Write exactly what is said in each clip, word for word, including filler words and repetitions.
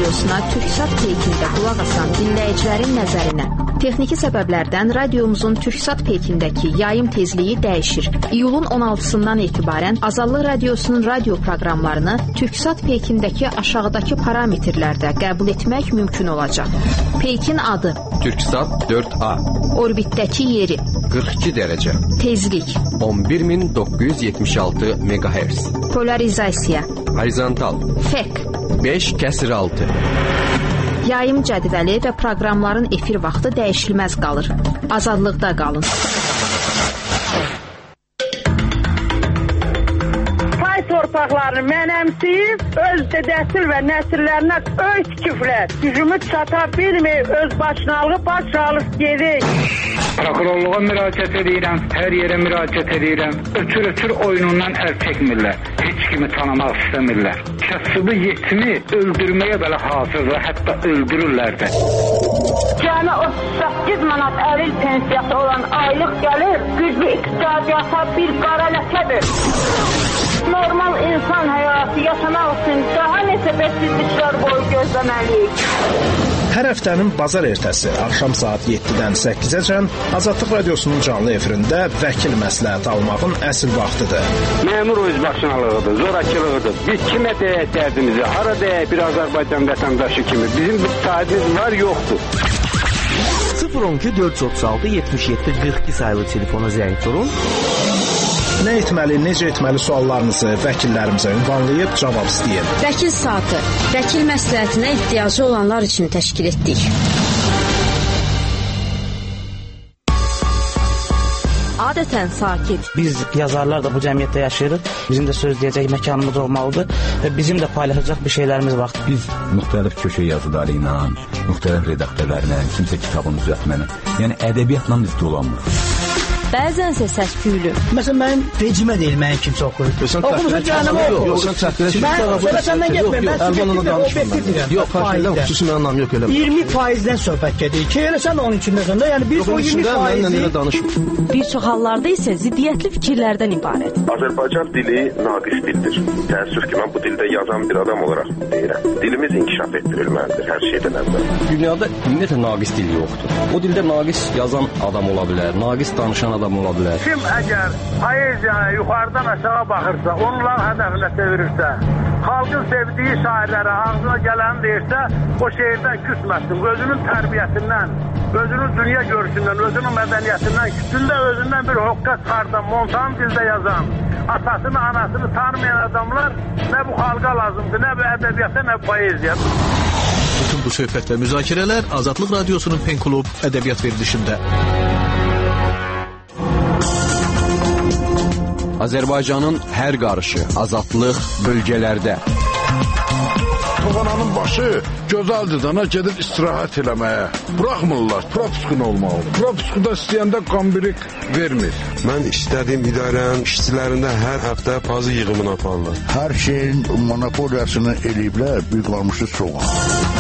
radiosuna Türksat peykində qulaq asan dinləyicilərin nəzərinə. Texniki səbəblərdən radiomuzun Türksat peykindəki yayım tezliyi dəyişir. İyulun on altısından etibarən Azadlıq radiosunun radio proqramlarını Türksat peykindəki aşağıdakı parametrlərdə qəbul etmək mümkün olacaq. Peykin adı Türksat dörd A, orbitdəki yeri qırx iki dərəcə, tezlik on bir min doqquz yüz yetmiş altı megahertz, polarizasiya, horizontal, fek, beş kəsir altı. Yayım cədvəli və proqramların efir vaxtı dəyişilməz qalır. Azadlıqda qalın. Pay torpaqlarını mənəmsiyib, öz dədəsil və nəsillərinə öy tikiflər. Gücümü çata bilməyib, öz başınalığı baş alıb gedik. Prokurorluğa müraciət edirəm, hər yerə müraciət edirəm. Ötür-ötür oyunundan əl çəkmirlər. Heç kimi tanımaq istəmirlər. Kəsbi yetimi öldürməyə belə hazırlar, hətta öldürürlər də. Cəmi otuz səkkiz manat əlil pensiyası olan aylıq gəlir, güclü iqtisadiyyata bir qara ləkədir. Normal insan həyatı yaşamaq üçün daha neçə bəsizliklər boyu gözləməliyik. Hər həftənin bazar ertəsi axşam saat yeddidən səkkizəcən Azadlıq radiosunun canlı efirində vəkil məsləhəti almağın əsl vaxtıdır. Məmur özbaşınalığıdır, zorakılığıdır. Biz kimə deyək dərdimizi, hara deyək bir Azərbaycan vətəndaşı kimi. Bizim bir sahibimiz var, yoxdur. sıfır on iki dörd yüz otuz altı yetmiş yeddi qırx iki sayılı telefona zəng vurun. Nə etməli, necə etməli suallarınızı vəkillərimizə ünvanlayıb cavab istəyin. Vəkil saatı, vəkil məsləhətinə ehtiyacı olanlar üçün təşkil etdik. Adətən sakit. Biz yazarlar da bu cəmiyyətdə yaşayırıq. Bizim də söz deyəcək məkanımız olmalıdır və bizim də paylaşacaq bir şeylərimiz var. Biz müxtəlif köşə yazıları ilə, müxtəlif redaktörlərlə, kimsə kitabını düzəltməni, yəni ədəbiyyatla biz dolanmırıq. Bəzənsə səs-küylü. Məsələn, mənim vecimə deyil, mənim kimsə oxuyur. Oxumuza cəhənnəmə oxuyur. Yox, sən çəkdirək. Mən sonra səndən getməyim. Mən sübjektiv və obyektiv deyirəm. Yox, karşıdan xüsusi mənim anlam yox elə. iyirmi faizdən söhbət gedir. Ki, elə sən də onun içindəsən də. Yəni, biz o iyirmi faizi... Bir çox hallarda isə ziddiyyətli fikirlərdən ibarət. Azərbaycan dili naqis dildir. Təəssüf ki, mən bu dildə yazan bir adam olaraq deyirəm. Dilimiz inkişaf etdirilməlidir hər şeydən əvvəl. Dünyada ümumiyyətlə naqis dil yoxdur. O dildə naqis yazan adam ola bilər, naqis danışan adam ola bilər. Kim əgər poeziyaya yuxarıdan aşağı baxırsa, onlar hədəfinə çevirirsə, xalqın sevdiyi şairlərə ağzına gələni deyirsə, o şeirdən küsməsin. Özünün tərbiyəsindən, özünün dünya görüşündən, özünün mədəniyyətindən, kütündə özündən bir hoqqa çıxardan, montan dildə yazan, atasını, anasını tanımayan adamlar nə bu xalqa lazımdır, nə bu ədəbiyyata, nə bu poeziya. Bütün bu söhbət və müzakirələr Azadlıq radiosunun Pen Klub ədəbiyyat verilişində. Azərbaycanın hər qarışı, azadlıq bölgələrdə. Toğananın başı gözəldir dana gedib istirahət eləməyə. Buraxmırlar, propiskun olmalıdır. Propiskuda istəyəndə qambirik vermir. Mən istədiyim idarənin işçilərində hər həftə pazı yığımını aparırlar. Hər şeyin monopoliyasını eləyiblər, bir qalmışı soğan.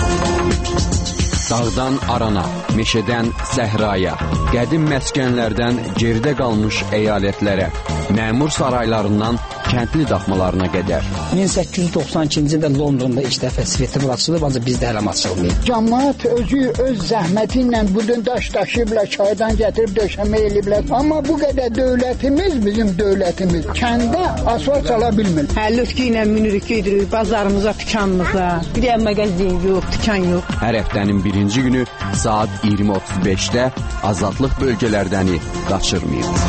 Dağdan arana, meşədən səhraya, qədim məskənlərdən geridə qalmış əyalətlərə, məmur saraylarından kəndli daxmalarına qədər. min səkkiz yüz doxsan ikinci ildə Londonda ilk dəfə festival açılıb, ancaq bizdə hələm açılmayıb. Cəmaət özü öz zəhməti ilə budun daş daşıyıblar, çaydan gətirib döşəmə eləyiblər. Amma bu qədər dövlətimiz, bizim dövlətimiz kəndə asfalt sala bilmir. Həllütkü ilə minirik gedirik bazarımıza, dükanımıza. Bir yer mağazin yox, dükan yox. Hər həftənin birinci günü saat iyirmi otuz beşdə azadlıq bölgələrdəni qaçırmayın.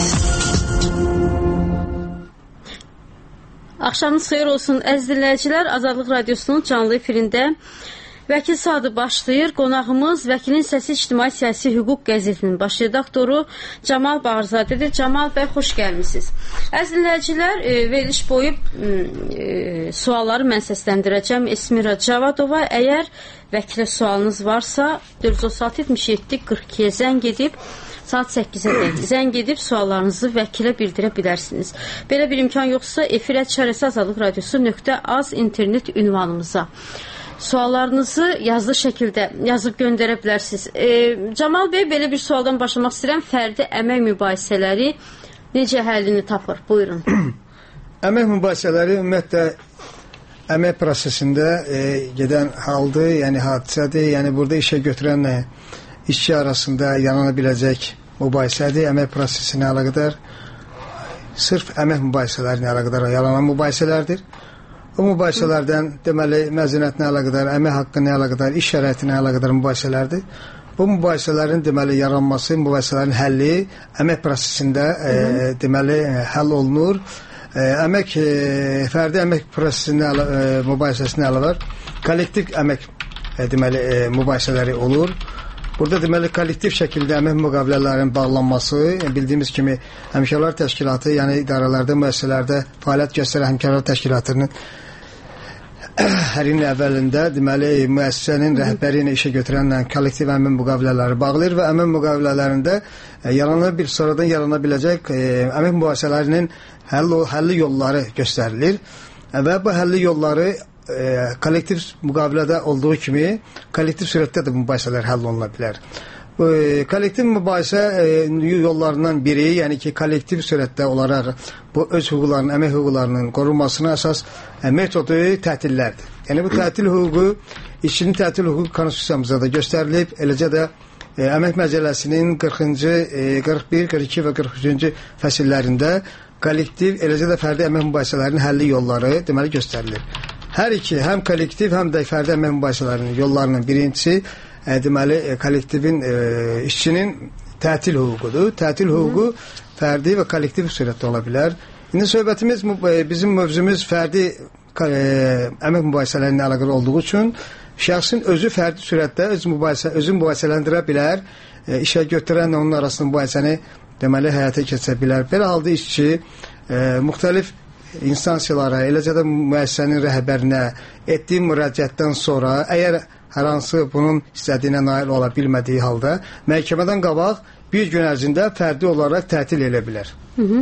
Axşamınız xeyir olsun əziz dinləyicilər. Azadlıq radiosunun canlı efirində vəkil saatı başlayır. Qonağımız Vəkilin Səsi İctimai Siyasi Hüquq qəzetinin baş redaktoru Camal Bağırzadədir. Camal bəy, xoş gəlmisiniz. Əziz dinləyicilər, e, veriliş boyu e, sualları mən səsləndirəcəm. Esmira Cavadova, əgər vəkilə sualınız varsa dörd yüz otuz altı yetmiş yeddi qırx ikiyə zəng edib saat səkkizə zəng edib suallarınızı vəkilə bildirə bilərsiniz. Belə bir imkan yoxsa efirə çarəsi azadlıq radiosu nöqtə az internet ünvanımıza suallarınızı yazılı şəkildə yazıb göndərə bilərsiniz. E, Camal bəy, belə bir sualdan başlamaq istəyirəm. Fərdi əmək mübahisələri necə həllini tapır? Buyurun. Əmək mübahisələri ümumiyyətlə əmək prosesində e, gedən haldır, yəni hadisədir. Yəni burada işə götürənlə işçi arasında yarana biləcək mübahisədir. Əmək prosesinə əlaqədar sırf əmək mübahisələrinə əlaqədar yaranan mübahisələrdir. O mübahisələrdən deməli məzuniyyətinə əlaqədar, əmək haqqına əlaqədar, iş şəraitinə əlaqədar mübahisələrdir. Bu mübahisələrin deməli yaranması, mübahisələrin həlli əmək prosesində e, deməli həll olunur. E, əmək e, fərdi əmək prosesində e, mübahisəsinə əlavə kollektiv əmək e, deməli e, mübahisələri olur. Burada deməli kollektiv şəkildə əmək müqavilələrinin bağlanması, bildiyimiz kimi həmkarlar təşkilatı, yəni idarələrdə, müəssisələrdə fəaliyyət göstərən həmkarlar təşkilatının hər ilin əvvəlində deməli müəssisənin rəhbəri ilə işə götürənlə kollektiv əmək müqavilələri bağlayır və əmək müqavilələrində e, yarana bir sonradan yarana biləcək e, əmək mübahisələrinin həll, həlli yolları göstərilir və bu həlli yolları e, kollektiv müqavilədə olduğu kimi kollektiv surətdə də mübahisələr həll oluna bilər. Bu, e, kollektiv mübahisə e, yollarından biri, yəni ki, kollektiv surətdə olaraq bu öz hüquqlarının, əmək hüquqlarının qorunmasına əsas e, metodu tətillərdir. Yəni bu tətil hüququ, işçinin tətil hüququ konstitusiyamızda da göstərilib, eləcə də e, əmək məcəlləsinin qırxıncı, e, qırx bir, qırx iki və qırx üçüncü fəsillərində kollektiv, eləcə də fərdi əmək mübahisələrinin həlli yolları deməli göstərilir. Hər iki, həm kollektiv, həm də fərdi əmək mübahisələrinin yollarının birincisi E, deməli, e, kollektivin, e, işçinin tətil hüququdur. Tətil hüququ fərdi və kollektiv surətdə ola bilər. İndi söhbətimiz, e, bizim mövzumuz fərdi e, əmək mübahisələrinə əlaqəli olduğu üçün şəxsin özü fərdi surətdə öz mübahisə, özü mübahisələndirə bilər. E, işə götürənlə onun arasında mübahisəni deməli həyata keçirə bilər. Belə halda işçi e, müxtəlif instansiyalara, eləcə də müəssisənin rəhbərinə etdiyi müraciətdən sonra, əgər hər hansı bunun istədiyinə nail ola bilmədiyi halda məhkəmədən qabaq bir gün ərzində fərdi olaraq tətil edə bilər. Hı -hı.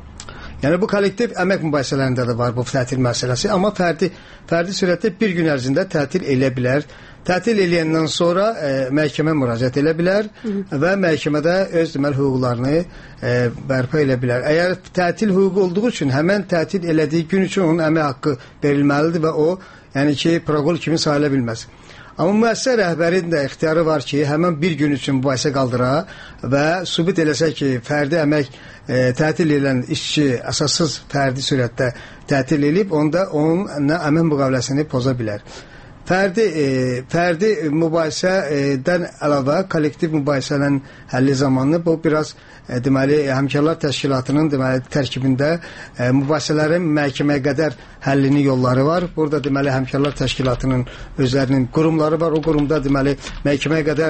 Yəni bu kollektiv əmək mübahisələrində də var bu tətil məsələsi, amma fərdi fərdi surətdə bir gün ərzində tətil edə bilər. Tətil eləyəndən sonra e, məhkəmə müraciət edə bilər Hı -hı. və məhkəmədə öz deməli hüquqlarını e, bərpa edə bilər. Əgər tətil hüququ olduğu üçün həmən tətil elədiyi gün üçün onun əmək haqqı verilməlidir və o, yəni ki, proqol kimi sayıla bilməz. Amma müəssisə rəhbərinin də ixtiyarı var ki, həmən bir gün üçün mübahisə qaldıra və sübut eləsə ki, fərdi əmək e, tətil edən işçi əsassız fərdi surətdə tətil edib, onda onun əmək müqaviləsini poza bilər. Fərdi, e, fərdi mübahisədən əlavə kollektiv mübahisənin həlli zamanı bu biraz e, deməli həmkarlar təşkilatının deməli tərkibində e, mübahisələrin məhkəməyə qədər həllini yolları var. Burada deməli həmkarlar təşkilatının özlərinin qurumları var. O qurumda deməli məhkəməyə qədər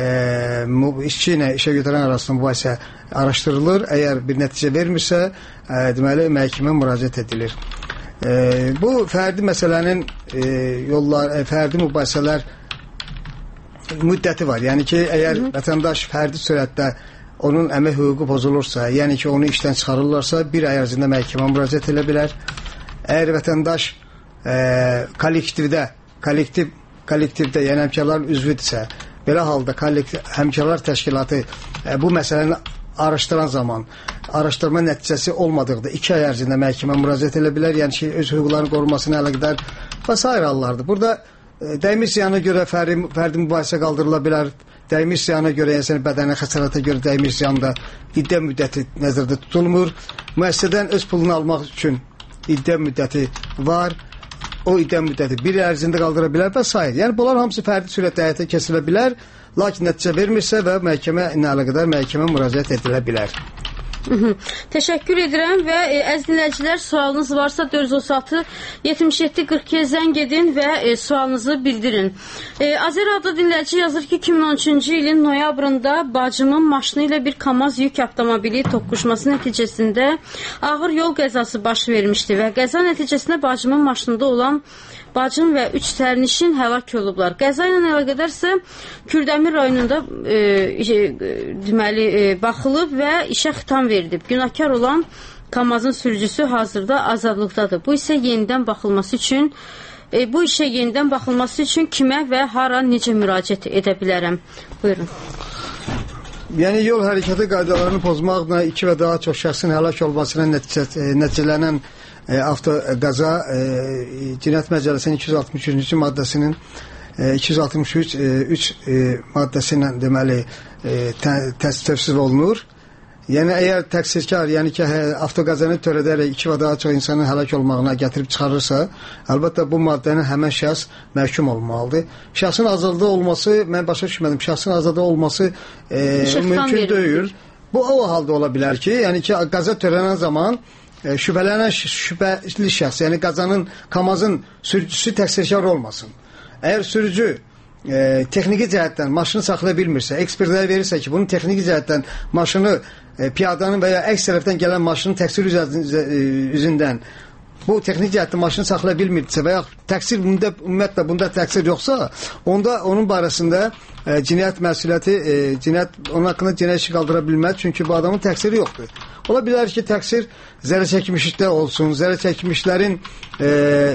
e, işçi ilə işə götürən arasında mübahisə araşdırılır. Əgər bir nəticə vermirsə, e, deməli məhkəməyə müraciət edilir. E, bu fərdi məsələnin e, yollar, e, fərdi mübahisələr müddəti var. Yəni ki, əgər Hı -hı. vətəndaş fərdi surətdə onun əmək hüququ pozulursa, yəni ki, onu işdən çıxarırlarsa, bir ay ərzində məhkəmə müraciət edə bilər. Əgər vətəndaş e, kollektivdə, kollektiv, kollektivdə, yəni həmkarların üzvüdürsə, belə halda kollektiv, həmkarlar təşkilatı e, bu məsələni araşdıran zaman araşdırma nəticəsi olmadıqda iki ay ərzində məhkəmə müraciət edə bilər, yəni ki, öz hüquqlarının qorunmasına əlaqədar və s. hallardır. Burada e, dəymiş ziyana görə fərdi, fərdi mübahisə qaldırıla bilər. Dəymiş ziyana görə, yəni bədənə xəsarata görə dəymiş ziyanda iddia müddəti nəzərdə tutulmur. Müəssisədən öz pulunu almaq üçün iddia müddəti var. O iddia müddəti bir il ərzində qaldıra bilər və s. Yəni bunlar hamısı fərdi surətdə həyata keçirilə bilər. Lakin nəticə vermirsə və məhkəmə ilə əlaqədar məhkəmə müraciət edilə bilər. Hı -hı. Təşəkkür edirəm və e, əziz dinləyicilər, sualınız varsa dörd yüz otuz altı yetmiş yeddi qırx ikiyə zəng edin və e, sualınızı bildirin. E, Azer adlı dinləyici yazır ki, iki min on üçüncü ilin noyabrında bacımın maşını ilə bir KAMAZ yük avtomobili toqquşması nəticəsində ağır yol qəzası baş vermişdi və qəza nəticəsində bacımın maşınında olan bacım və üç sərnişin həlak olublar. Qəza ilə əlaqədarsə Kürdəmir rayonunda e, e, deməli e, baxılıb və işə xitam verilib. Günahkar olan KAMAZın sürücüsü hazırda azadlıqdadır. Bu isə yenidən baxılması üçün e, bu işə yenidən baxılması üçün kimə və hara necə müraciət edə bilərəm? Buyurun. Yəni yol hərəkəti qaydalarını pozmaqla iki və daha çox şəxsin həlak olmasına nəticə, nəticələnən e, avtoqaza e, Cinayət Məcəlləsinin iki yüz altmış üçüncü maddəsinin e, iki yüz altmış üç e, üç e, maddəsi ilə deməli e, təsdiq olunur. Yəni əgər təqsirkar, yəni ki, avtoqazanı törədərək iki və daha çox insanın həlak olmağına gətirib çıxarırsa, əlbəttə bu maddənin həmən şəxs məhkum olmalıdır. Şəxsin azadlığı olması, mən başa düşmədim, şəxsin azadlığı olması e, mümkün deyil. Bu o halda ola bilər ki, yəni ki, qaza törənən zaman e, şübhələnən şübhəli şəxs, yəni qazanın, kamazın sürücüsü təqsirkar olmasın. Əgər sürücü e, texniki cəhətdən maşını saxlaya bilmirsə, ekspertlər verirsə ki, bunun texniki cəhətdən maşını e, piyadanın və ya əks tərəfdən gələn maşının təqsir üzündən bu texnik cəhətdən maşını saxlaya bilmirsə və ya təqsir bunda, ümumiyyətlə bunda təqsir yoxsa, onda onun barəsində e, cinayət məsuliyyəti, e, cinayət, onun haqqında cinayət işi qaldıra bilməz, çünki bu adamın təqsiri yoxdur. Ola bilər ki, təqsir zərər çəkmişlikdə olsun, zərər çəkmişlərin e,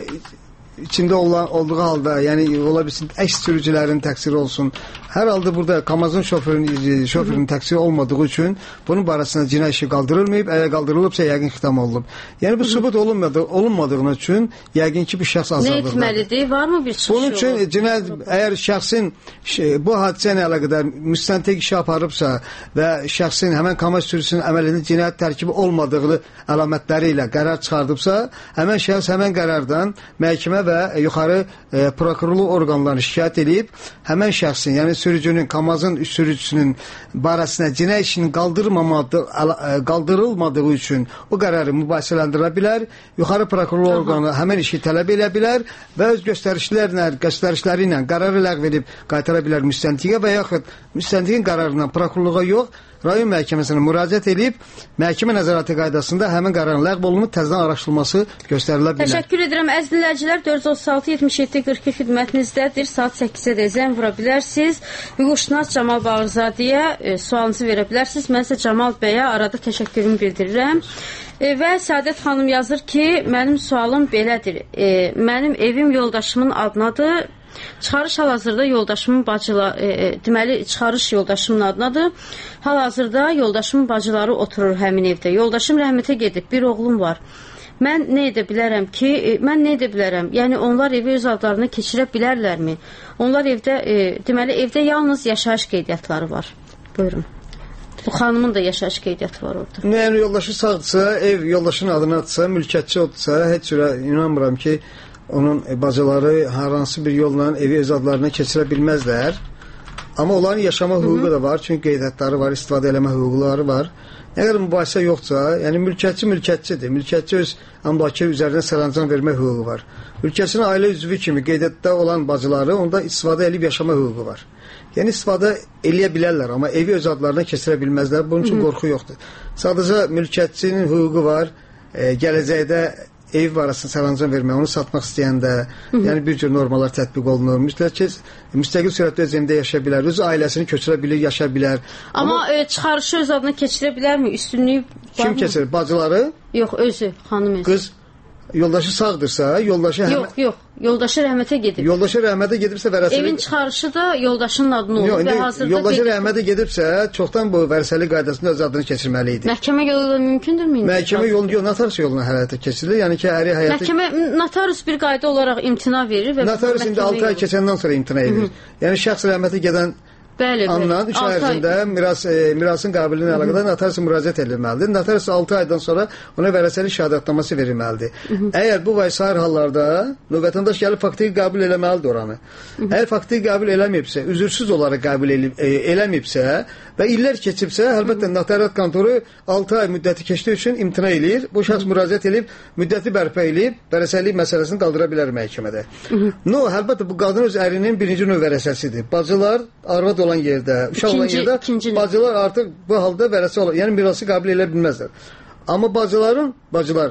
içində olan, olduğu halda, yəni ola bilsin əks sürücülərin təqsiri olsun. Hər halda burada kamazın şoförünün, şoförünün təqsiri olmadığı üçün bunun barəsində cinayət işi qaldırılmayıb, əgər qaldırılıbsa yəqin xitam olunub. Yəni bu sübut olunmadığı, olunmadığına üçün yəqin ki, bu şəxs azadlıqdadır. Nə etməlidir? Varmı bir çıxış yolu? Bunun üçün cinayət, əgər şəxsin bu hadisə ilə əlaqədar müstəntiq işi aparıbsa və şəxsin həmən kamaz sürücüsünün əməlində cinayət tərkibi olmadığı əlamətləri ilə qərar çıxardıbsa, həmən şəxs həmən qərardan məhkəmə və yuxarı e, prokurorluq orqanlarını şikayət edib, həmən şəxsin, yəni sürücünün, kamazın sürücüsünün barəsində cinayət işinin qaldırılmadığı, qaldırılmadığı üçün o qərarı mübahisələndirə bilər, yuxarı prokurorluq orqanı həmən işi tələb edə bilər və öz göstərişlərlə, göstərişləri ilə qərarı ləğv edib qaytara bilər müstəntiqə və yaxud müstəntiqin qərarından prokurorluğa yox, rayon məhkəməsinə müraciət edib, məhkəmə nəzarəti qaydasında həmin qərarın ləğv olunub təzədən araşdırılması göstərilə bilər. Təşəkkür edirəm. Əziz dinləyicilər, dörd yüz otuz altı yetmiş yeddi qırx iki xidmətinizdədir. Saat səkkizə də zəng vura bilərsiniz. Hüquqşünas Camal Bağırzadəyə e, sualınızı verə bilərsiniz. Mən isə Camal bəyə arada təşəkkürümü bildirirəm. E, və Səadət xanım yazır ki, mənim sualım belədir. E, mənim evim yoldaşımın adınadır. Çıxarış hal-hazırda yoldaşımın bacıları, e, deməli çıxarış yoldaşımın adınadır. Hal-hazırda yoldaşımın bacıları oturur həmin evdə. Yoldaşım rəhmətə gedib, bir oğlum var. Mən nə edə bilərəm ki, e, mən nə edə bilərəm? Yəni onlar evi öz adlarına keçirə bilərlərmi? Onlar evdə, e, deməli evdə yalnız yaşayış qeydiyyatları var. Buyurun. Bu xanımın da yaşayış qeydiyyatı var orada. Yəni yoldaşı sağdırsa, ev yoldaşının adınadırsa, mülkiyyətçi oldursa, heç cürə inanmıram ki, onun bacıları hər hansı bir yolla evi öz adlarına keçirə bilməzlər. Amma onların yaşama hüququ da var, çünki qeydiyyatları var, istifadə eləmə hüquqları var. Nə qədər mübahisə yoxsa, yəni mülkiyyətçi mülkiyyətçidir. Mülkiyyətçi öz əmlakı üzərinə sərəncam vermə hüququ var. Mülkiyyətçinin ailə üzvü kimi qeydiyyatda olan bacıları onda istifadə edib yaşama hüququ var. Yəni istifadə eləyə bilərlər, amma evi öz adlarına keçirə bilməzlər. Bunun üçün qorxu yoxdur. Sadəcə mülkiyyətçinin hüququ var, e, gələcəkdə ev barəsində sərəncam vermək, onu satmaq istəyəndə, yəni bir cür normalar tətbiq olunur. Müstəqil, müstəqil sürətdə öz evində yaşaya bilər, öz ailəsini köçürə bilir, yaşaya bilər. Amma, Amma e, çıxarışı öz adına keçirə bilərmi? Üstünlüyü kim keçirir? Bacıları? Yox, özü, xanım özü. Qız yoldaşı sağdırsa, yoldaşı yox, həmə... yox, yoldaşı rəhmətə gedib. Yoldaşı rəhmətə gedibsə vərəsəli... Evin çıxarışı da yoldaşının adına olur. Yox, və hazırda yoldaşı qeyd... rəhmətə gedibsə, çoxdan bu vərəsəli qaydasında öz adını keçirməli idi. Məhkəmə yolu da mümkündürmü? Məhkəmə yolu, yox, notarius yoluna həyata keçirilir. Yəni ki, əri həyata... Məhkəmə, notarius bir qayda olaraq imtina verir və... Notarius indi altı ay keçəndən sonra imtina edir. Yəni şəxs rəhmətə gedən Bəli, Anlanan üç ay ərzində miras, e, mirasın qabiliyyətinə əlaqədar notarius müraciət edilməlidir. Notarius altı aydan sonra ona vərəsəli şəhadətnaməsi verilməlidir. Hı -hı. Əgər bu və sair hallarda vətəndaş gəlib faktiki qəbul eləməlidir oranı. Hı -hı. Əgər faktiki qəbul eləməyibsə, üzürsüz olaraq qəbul elib, e, eləməyibsə və illər keçibsə, əlbəttə notariat kontoru altı ay müddəti keçdiyi üçün imtina eləyir. Bu şəxs müraciət edib, müddəti bərpa eləyib, vərəsəlik məsələsini qaldıra bilər məhkəmədə. Hı -hı. No, əlbəttə bu qadın öz ərinin birinci növ vərəsəsidir. Bacılar arvad olan yerdə, uşaq olan yerdə ikinci, bacılar artıq bu halda vərəsə olur. Yəni mirası qəbul edə bilməzlər. Amma bacıların, bacılar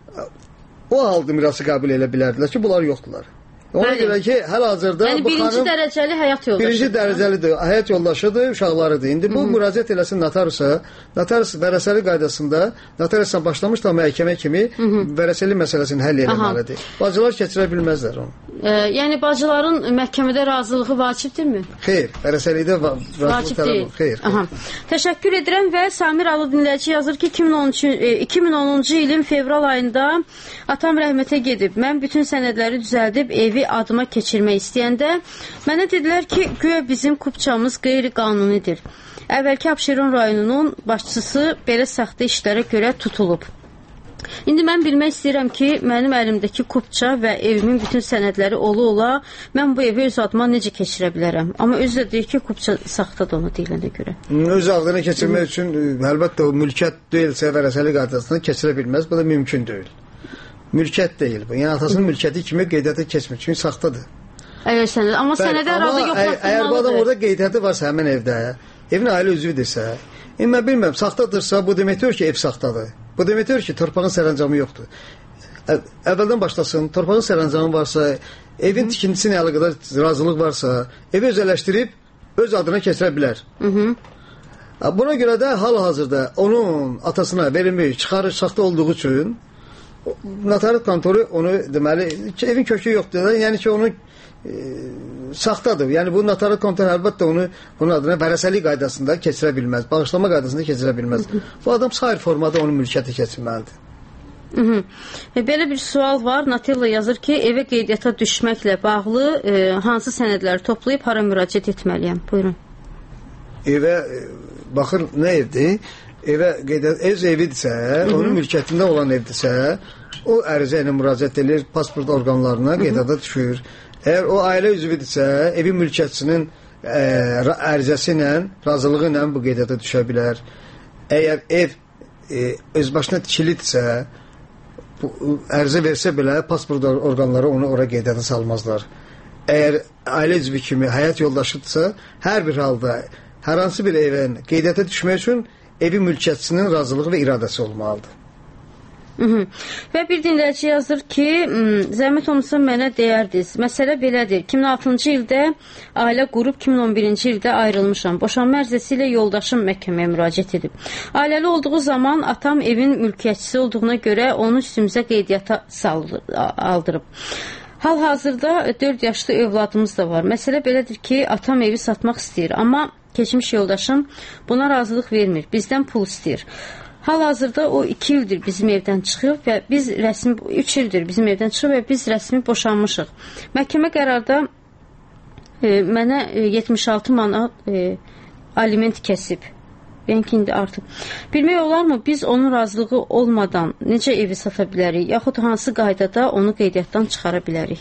o halda mirası qəbul edə bilərdilər ki, bunlar yoxdular. Ona Bəli. görə ki, həl-hazırda yəni, bu birinci xanım dərəcəli həyat yoldaşıdır. Birinci dərəcəlidir, həyat yoldaşıdır, uşaqlarıdır. İndi bu Hı -hı. müraciət eləsin notariusa, notarius vərəsəli qaydasında notariusdan başlamış da məhkəmə kimi Hı -hı. vərəsəli məsələsini həll etməlidir. Bacılar keçirə bilməzlər onu. E, yəni bacıların məhkəmədə razılığı vacibdirmi? Xeyr, vərəsəlikdə va razılıq tələb xeyr. Aha. Təşəkkür edirəm və Samir adlı dinləyici yazır ki, iki min onuncu ilin fevral ayında atam rəhmətə gedib. Mən bütün sənədləri düzəldib evi adıma keçirmək istəyəndə mənə dedilər ki, güya bizim kupçamız qeyri-qanunidir. Əvvəlki Abşeron rayonunun başçısı belə saxta işlərə görə tutulub. İndi mən bilmək istəyirəm ki, mənim əlimdəki kupça və evimin bütün sənədləri ola-ola mən bu evi öz adıma necə keçirə bilərəm? Amma özü də deyir ki, kupça saxtadır onu deyilənə görə. Öz adına keçirmək üçün əlbəttə o mülkiyyət deyilsə vərəsəlik qaydasında keçirə bilməz. Bu da mümkün deyil. Mülkiyyət deyil bu. Yəni atasının mülkiyyəti kimi qeydiyyata keçmir. Çünki saxtadır. Əgər sənəd, amma sənədə arada yoxlatılmalıdır. Əgər bu adam orada qeydiyyatı varsa həmin evdə, evin ailə üzvüdürsə, mən bilmirəm, saxtadırsa bu deməkdir ki, ev saxtadır. Bu deməkdir ki, torpağın sərəncamı yoxdur. Əvvəldən başlasın, torpağın sərəncamı varsa, evin tikintisi ilə əlaqədar razılıq varsa, evi özəlləşdirib öz adına keçirə bilər. Hı -hı. Buna görə də hal-hazırda onun atasına verilmiş, çıxarış saxta olduğu üçün notariat kontoru onu deməli, evin kökü yoxdur. Yəni ki, onu e, saxtadır. Yəni bu notariat kontoru əlbəttə onu onun adına vərəsəlik qaydasında keçirə bilməz. Bağışlama qaydasında keçirə bilməz. Bu adam sair formada onun mülkiyyəti keçirməlidir. Hı -hı. E, belə bir sual var. Natilla yazır ki, evə qeydiyyata düşməklə bağlı e, hansı sənədləri toplayıb hara müraciət etməliyəm? Buyurun. Evə e, baxır nə evdir? Evə qeydiyyat, ev evidirsə, onun mülkiyyətində olan evdirsə, o ərizə ilə müraciət edir, pasport orqanlarına qeydiyyata düşür. Əgər o ailə üzvüdürsə, evin mülkiyyətçinin ə, ərizəsi ilə, razılığı ilə bu qeydiyyata düşə bilər. Əgər ev e, öz başına tikilidirsə, bu, ərizə versə belə, pasport orqanları onu ora qeydiyyata salmazlar. Əgər ailə üzvü kimi həyat yoldaşıdırsa, hər bir halda hər hansı bir evin qeydiyyata düşmək üçün evin mülkiyyətçinin razılığı və iradəsi olmalıdır. Hı -hı. Və bir dinləyici yazır ki, zəhmət olmasa mənə deyərdiniz. Məsələ belədir. iki min altıncı ildə ailə qurub, iki min on birinci ildə ayrılmışam. Boşanma ərizəsi ilə yoldaşım məhkəməyə müraciət edib. Ailəli olduğu zaman atam evin mülkiyyətçisi olduğuna görə onu üstümüzə qeydiyyata aldırıb. Hal-hazırda dörd yaşlı övladımız da var. Məsələ belədir ki, atam evi satmaq istəyir, amma keçmiş yoldaşım buna razılıq vermir. Bizdən pul istəyir. Hal-hazırda o iki ildir bizim evdən çıxıb və biz rəsmi, üç ildir bizim evdən çıxıb və biz rəsmi boşanmışıq. Məhkəmə qərarda e, mənə e, yetmiş altı manat e, aliment kəsib. Yəni ki, indi artıq. Bilmək olarmı, biz onun razılığı olmadan necə evi sata bilərik, yaxud hansı qaydada onu qeydiyyatdan çıxara bilərik?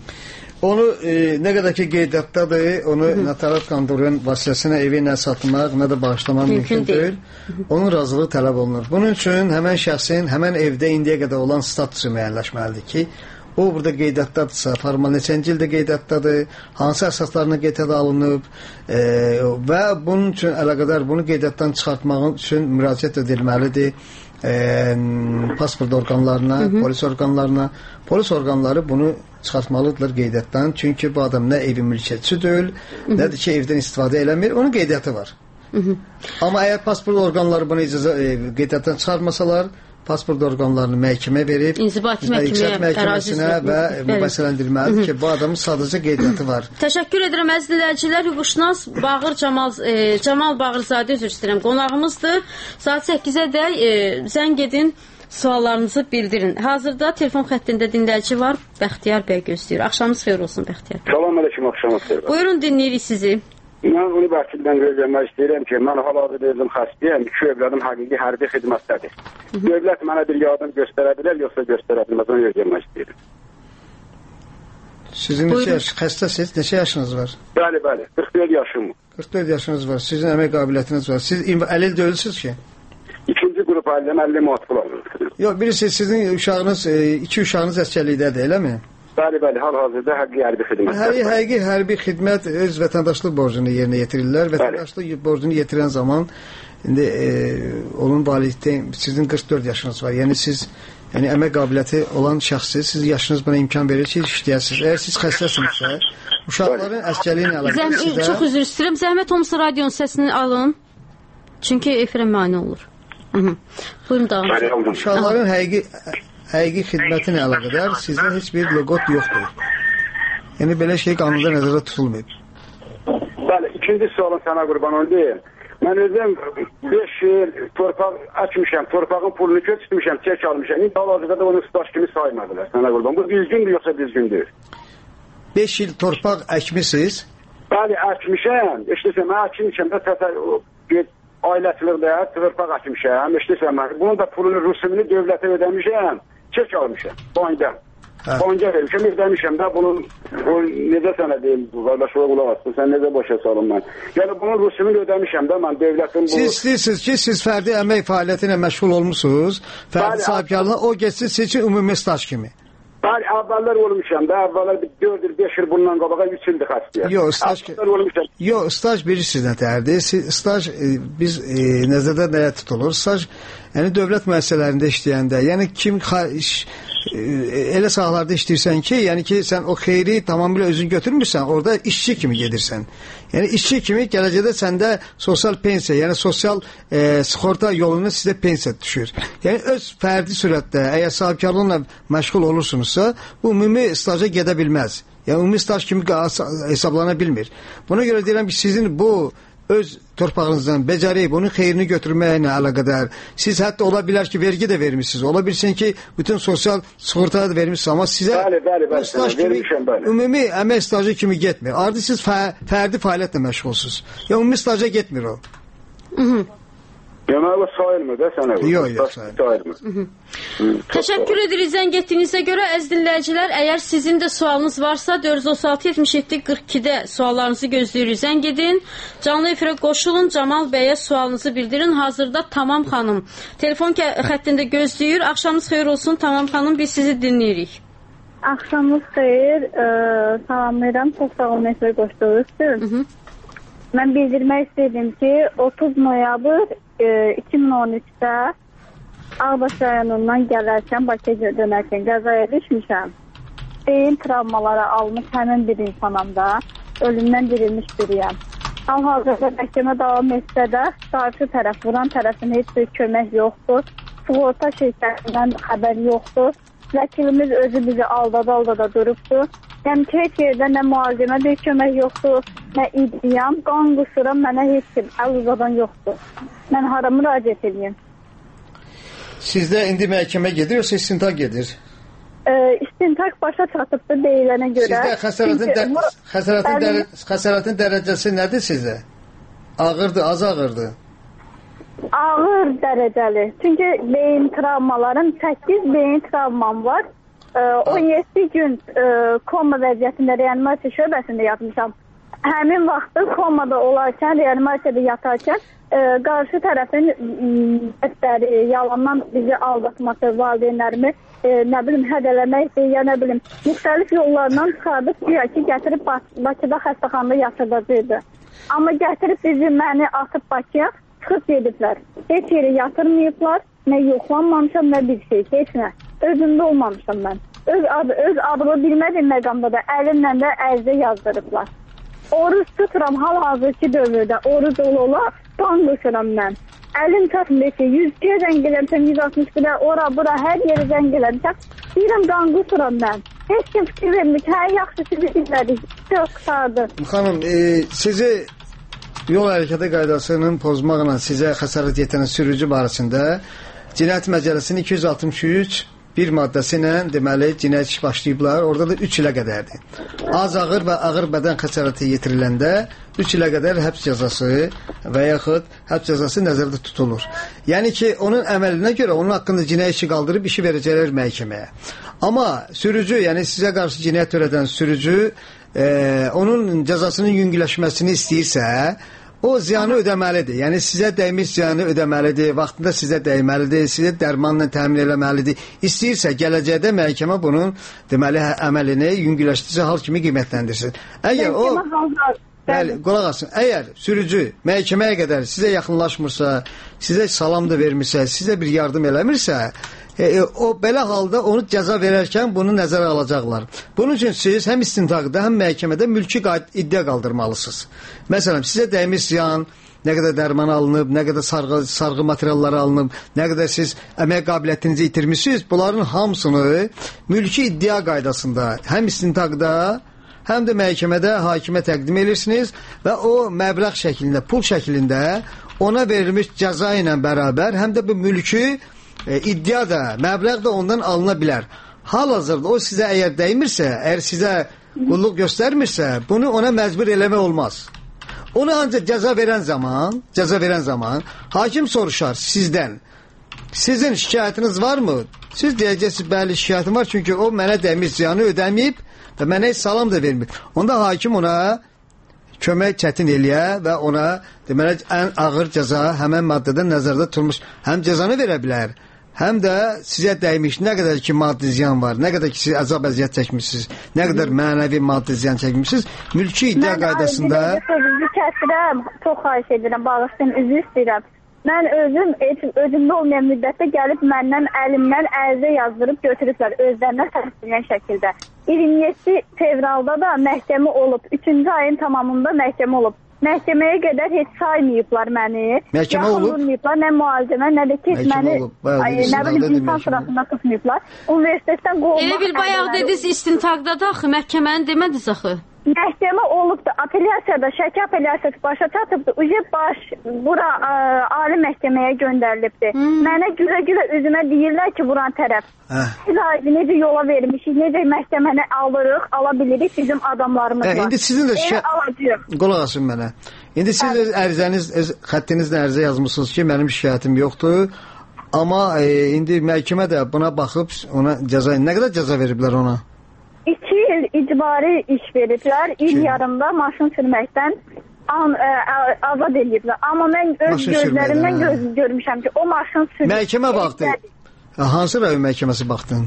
Onu e, nə qədər ki qeydiyyatdadır, onu notariat kontorunun vasitəsilə evi nə satmaq, nə də bağışlamaq mümkün, mümkün deyil. deyil. Onun razılığı tələb olunur. Bunun üçün həmən şəxsin həmən evdə indiyə qədər olan statusu müəyyənləşməlidir ki, o burada qeydiyyatdadırsa, formal neçənci ildə qeydiyyatdadır, hansı əsaslarına qeydiyyata alınıb e, və bunun üçün əlaqədar bunu qeydiyyatdan çıxartmaq üçün müraciət edilməlidir. E, pasport orqanlarına, hı -hı. polis orqanlarına. Polis orqanları bunu çıxartmalıdırlar qeydiyyatdan. Çünki bu adam nə evin mülkiyyətçisi deyil, hı -hı. nədir ki, evdən istifadə eləmir. Onun qeydiyyatı var. Hı -hı. Amma əgər pasport orqanları bunu icazə e, qeydiyyatdan çıxartmasalar, pasport orqanlarını məhkəmə verib, İnzibati məhkəməyə, məhkəməsinə və mübahisələndirməlidir ki, bu adamın sadəcə qeydiyyatı var. Təşəkkür edirəm əziz dinləyicilər. Hüquqşünas Bağır Camal e, Camal Bağırzadə üzr istəyirəm. Qonağımızdır. Saat səkkizə də e, zəng edin, suallarınızı bildirin. Hazırda telefon xəttində dinləyici var. Bəxtiyar bəy gözləyir. Axşamınız xeyir olsun Bəxtiyar. Salam əleykum, axşamınız xeyir. Buyurun, dinləyirik sizi. Mən onu Bəxtiyardan gözləmək istəyirəm ki, mən hal-hazırda özüm xəstəyəm. İki övladım həqiqi hərbi xidmətdədir. Dövlət mənə bir yardım göstərə bilər, yoxsa göstərə bilməz, onu gözləmək istəyirəm. Sizin neçə yaş, xəstəsiz, neçə yaşınız var? Bəli, bəli, qırx dörd yaşım var. qırx dörd yaşınız var, sizin əmək qabiliyyətiniz var. Siz əlil deyilsiniz ki? İkinci qrup əliləm, əlli manat pul alır. Yox, birisi sizin uşağınız, iki uşağınız əskərlikdədir, eləmi? Bəli, bəli, hal-hazırda həqiqi hərbi xidmət. Həqiqi, həqiqi hərbi xidmət öz vətəndaşlıq borcunu yerinə yetirirlər. Vətəndaşlıq borcunu yetirən zaman indi e, onun valideyni, sizin qırx dörd yaşınız var. Yəni siz yəni əmək qabiliyyəti olan şəxsiz, siz yaşınız buna imkan verir ki, işləyəsiniz. Əgər siz xəstəsinizsə, uşaqların əskərliyi ilə əlaqəli sizə... Çox üzr istəyirəm, zəhmət olmasa radionun səsini alın. Çünki efirə mane olur. Hı -hı. Buyurun, dağılın. Uşaqların həqiqi həqiqi xidmətinə əlaqədar sizdə heç bir loqot yoxdur. Yəni belə şey qanunda nəzərdə tutulmayıb. Bəli, ikinci sualın sənə qurban olayım. Mən özüm beş il torpaq açmışam, torpağın pulunu götürmüşəm, çək almışam. İndi hal-hazırda da onu staş kimi saymadılar sənə qurban. Bu düzgündür yoxsa düzgündür? beş il torpaq əkmisiniz? Bəli, əkmişəm. İşte mən əkmişəm də təsəvvür ailəçilikdə torpaq əkmişəm. İşte mən bunun da pulunu, rüsumunu dövlətə ödəmişəm, çək almışam bankdan. Banka vermişəm, ödəmişəm də bunun, o, necə sənə deyim, qardaş ola qulaq asın, sən necə başa salın mən. Yəni bunun rüsumunu ödəmişəm də mən dövlətin bu... Siz istəyirsiniz ki, siz fərdi əmək fəaliyyəti ilə məşğul olmuşsunuz, fərdi sahibkarlığına, o geçsin siz için ümumi staj kimi. Bəli, əvvəllər olmuşam da, əvvəllər dörd il, beş il bundan qabağa üç ildir xəstəyəm. Yox, staj, yo, staj bilirsiniz nətərdir. Staj e, biz e, nəzərdə nəyə tutulur? Staj, yəni dövlət müəssisələrində işləyəndə, yəni kim iş, e, elə sahalarda işləyirsən ki, yəni ki, sən o xeyri tamamilə özün götürmürsən, orada işçi kimi gedirsən. Yəni işçi kimi gələcəkdə səndə sosial pensiya, yəni sosial e, sığorta yolunda sizə pensiya düşür. Yəni öz fərdi sürətdə, əgər sahibkarlıqla məşğul olursunuzsa, bu ümumi staja gedə bilməz. Yəni ümumi staj kimi hesablana bilmir. Buna görə deyirəm ki, sizin bu öz torpağınızdan becərib, onun xeyrini götürməklə əlaqədar. Siz hətta ola bilər ki, vergi də vermişsiniz. Ola bilsin ki, bütün sosial sığortaya da vermişsiniz. Amma sizə bəli, bəli, bəli, staj kimi, bəli. Ümumi əmək stajı kimi getmir. Ardı siz fə, fərdi fəaliyyətlə məşğulsuz. Ya ümumi staja getmir o. Demək o sayılmır da sənə. Yox, yox, sayılmır. Təşəkkür edirik zəng etdiyinizə görə. Əziz dinləyicilər, əgər sizin də sualınız varsa dörd yüz otuz altı yetmiş yeddi qırx ikidə suallarınızı gözləyirik. Zəng edin. Canlı efirə qoşulun. Camal bəyə sualınızı bildirin. Hazırda Tamam xanım telefon xəttində gözləyir. Axşamınız xeyir olsun Tamam xanım. Biz sizi dinləyirik. Axşamınız xeyir. E, salamlayıram. Çox sağ olun efirə qoşduğunuz. Mən bildirmək istədim ki, otuz noyabr iki min on üçdə Ağbaş rayonundan gələrkən Bakıya dönərkən qəzaya düşmüşəm. Beyin travmaları almış həmin bir insanam da, ölümdən dirilmiş biriyəm. Hal-hazırda məhkəmə davam etsə də, qarşı tərəf, vuran tərəfin heç bir kömək yoxdur. Sığorta şirkətindən xəbər yoxdur. Vəkilimiz özü bizi aldada-aldada durubdur. Yəni ki, heç yerdə nə müalicəmə bir kömək yoxdur, nə iddiam, qan qusura mənə heç kim əl uzadan yoxdur. Mən hara müraciət edeyim? Sizdə indi məhkəmə gedir, yoxsa istintaq gedir? E, istintaq başa çatıbdır deyilənə görə. Sizdə xəsarətin, də, xəsarətin, dəre, xəsarətin dərəcəsi nədir sizdə? Ağırdır, az ağırdır? Ağır dərəcəli. Çünki beyin travmalarım, səkkiz beyin travmam var. on yeddi gün e, koma vəziyyətində reanimasiya şöbəsində yatmışam. Həmin vaxtı komada olarkən, reanimasiyada yatarkən e, qarşı tərəfin əstəri, yalandan bizi aldatması, valideynlərimi e, nə bilim hədələməkdir, ya nə bilim müxtəlif yollardan çıxardıb güya ki, gətirib Bakıda xəstəxanada yatırdacaqdı. Amma gətirib bizi, məni atıb Bakıya çıxıb gediblər. Heç yeri yatırmayıblar, nə yoxlanmamışam, nə bir şey, heç nə. Özümdə olmamışam mən. Öz, adı, öz adımı bilmədiyim məqamda da əlimlə də ərizə yazdırıblar. Oruç tuturam hal-hazırki dövrdə. Oruç ola-ola qan quşuram mən. Əlim çatmır ki, yüzgəyə zəng eləmişəm, yüz altmış birə, ora, bura, hər yeri zəng eləmişəm. Deyirəm, qan qusuram mən. Heç kim fikir vermiş, hə, yaxşı sizi dinlədik. Çox qısardı. Xanım, e, sizi yol hərəkəti qaydasının pozmaqla sizə xəsarət yetirən sürücü barəsində Cinayət Məcəlləsinin iki yüz altmış üç bir maddəsi ilə deməli cinayət işi başlayıblar. Orada da üç ilə qədərdir. Az ağır və ağır bədən xəsarəti yetiriləndə üç ilə qədər həbs cəzası və yaxud həbs cəzası nəzərdə tutulur. Yəni ki, onun əməlinə görə onun haqqında cinayət işi qaldırıb işi verəcəklər məhkəməyə. Amma sürücü, yəni sizə qarşı cinayət törədən sürücü e, onun cəzasının yüngülləşməsini istəyirsə, o ziyanı ödəməlidir. Yəni sizə dəymiş ziyanı ödəməlidir, vaxtında sizə dəyməlidir, sizə dərmanla təmin eləməlidir. İstəyirsə gələcəkdə məhkəmə bunun deməli əməlini yüngülləşdirici hal kimi qiymətləndirsin. Əgər o bəli, qulaq asın. Əgər sürücü məhkəməyə qədər sizə yaxınlaşmırsa, sizə salam da vermirsə, sizə bir yardım eləmirsə, E, e, o belə halda onu cəza verərkən bunu nəzərə alacaqlar. Bunun üçün siz həm istintaqda, həm məhkəmədə mülki iddia qaldırmalısınız. Məsələn, sizə dəymiş ziyan, nə qədər dərman alınıb, nə qədər sarğı, sarğı materialları alınıb, nə qədər siz əmək qabiliyyətinizi itirmişsiniz, bunların hamısını mülki iddia qaydasında həm istintaqda, həm də məhkəmədə hakimə təqdim edirsiniz və o məbləğ şəklində, pul şəklində ona verilmiş cəza ilə bərabər həm də bu mülki e, iddia da, məbləğ də ondan alına bilər. Hal-hazırda o sizə əgər dəymirsə, əgər sizə qulluq göstərmirsə, bunu ona məcbur eləmək olmaz. Onu ancaq cəza verən zaman, cəza verən zaman hakim soruşar sizdən. Sizin şikayətiniz varmı? Siz deyəcəksiniz, bəli, şikayətim var, çünki o mənə dəymiş ziyanı ödəməyib və mənə heç salam da vermir. Onda hakim ona kömək çətin eləyə və ona deməli ən ağır cəza həmən maddədə nəzərdə tutulmuş həm cəzanı verə bilər, həm də sizə dəymiş nə qədər ki maddi ziyan var, nə qədər ki siz əzab əziyyət çəkmişsiniz, nə qədər mənəvi maddi ziyan çəkmişsiniz, mülki iddia qaydasında... Mən sözünüzü kəsirəm, çox xahiş edirəm, bağışlayın, üzr istəyirəm. Mən özüm, özümdə olmayan müddətdə gəlib məndən əlimdən ərizə yazdırıb götürüblər, özlərinə təsdiqləyən şəkildə. iyirmi yeddi fevralda da məhkəmə olub, üçüncü ayın tamamında məhkəmə olub. Məhkəməyə qədər heç saymayıblar məni. Məhkəmə olub? Yaxın durmayıblar, nə müalicəmə, nə də ki, məni nə bilim insan sırasında tutmayıblar. Universitetdən qovmaq... Elə bil bayaq dediniz istintaqda da axı, məhkəməni demədiniz axı. Məhkəmə olubdu, apellyasiyada, Şəki apellyasiyası başa çatıbdı. Uca baş bura ə, ali məhkəməyə göndərilibdi. Hmm. Mənə gülə-gülə üzümə deyirlər ki, buran tərəf. Siz necə yola vermişik, necə məhkəməni alırıq, ala bilirik, bizim adamlarımız Hə, var. İndi sizin də şə... qulaq asın mənə. İndi siz də ərizəniz, xəttinizlə ərizə yazmışsınız ki, mənim şikayətim yoxdur. Amma e, indi məhkəmə də buna baxıb, ona cəza, nə qədər cəza veriblər ona? İki il icbari iş veriblər, il yarımda maşın sürməkdən an, ə, ə, azad ediblər. Amma mən öz maşın gözlərimdən göz, görmüşəm ki, o maşın sürməkdən... Məhkəmə baxdı. Hansı rayon məhkəməsi baxdın?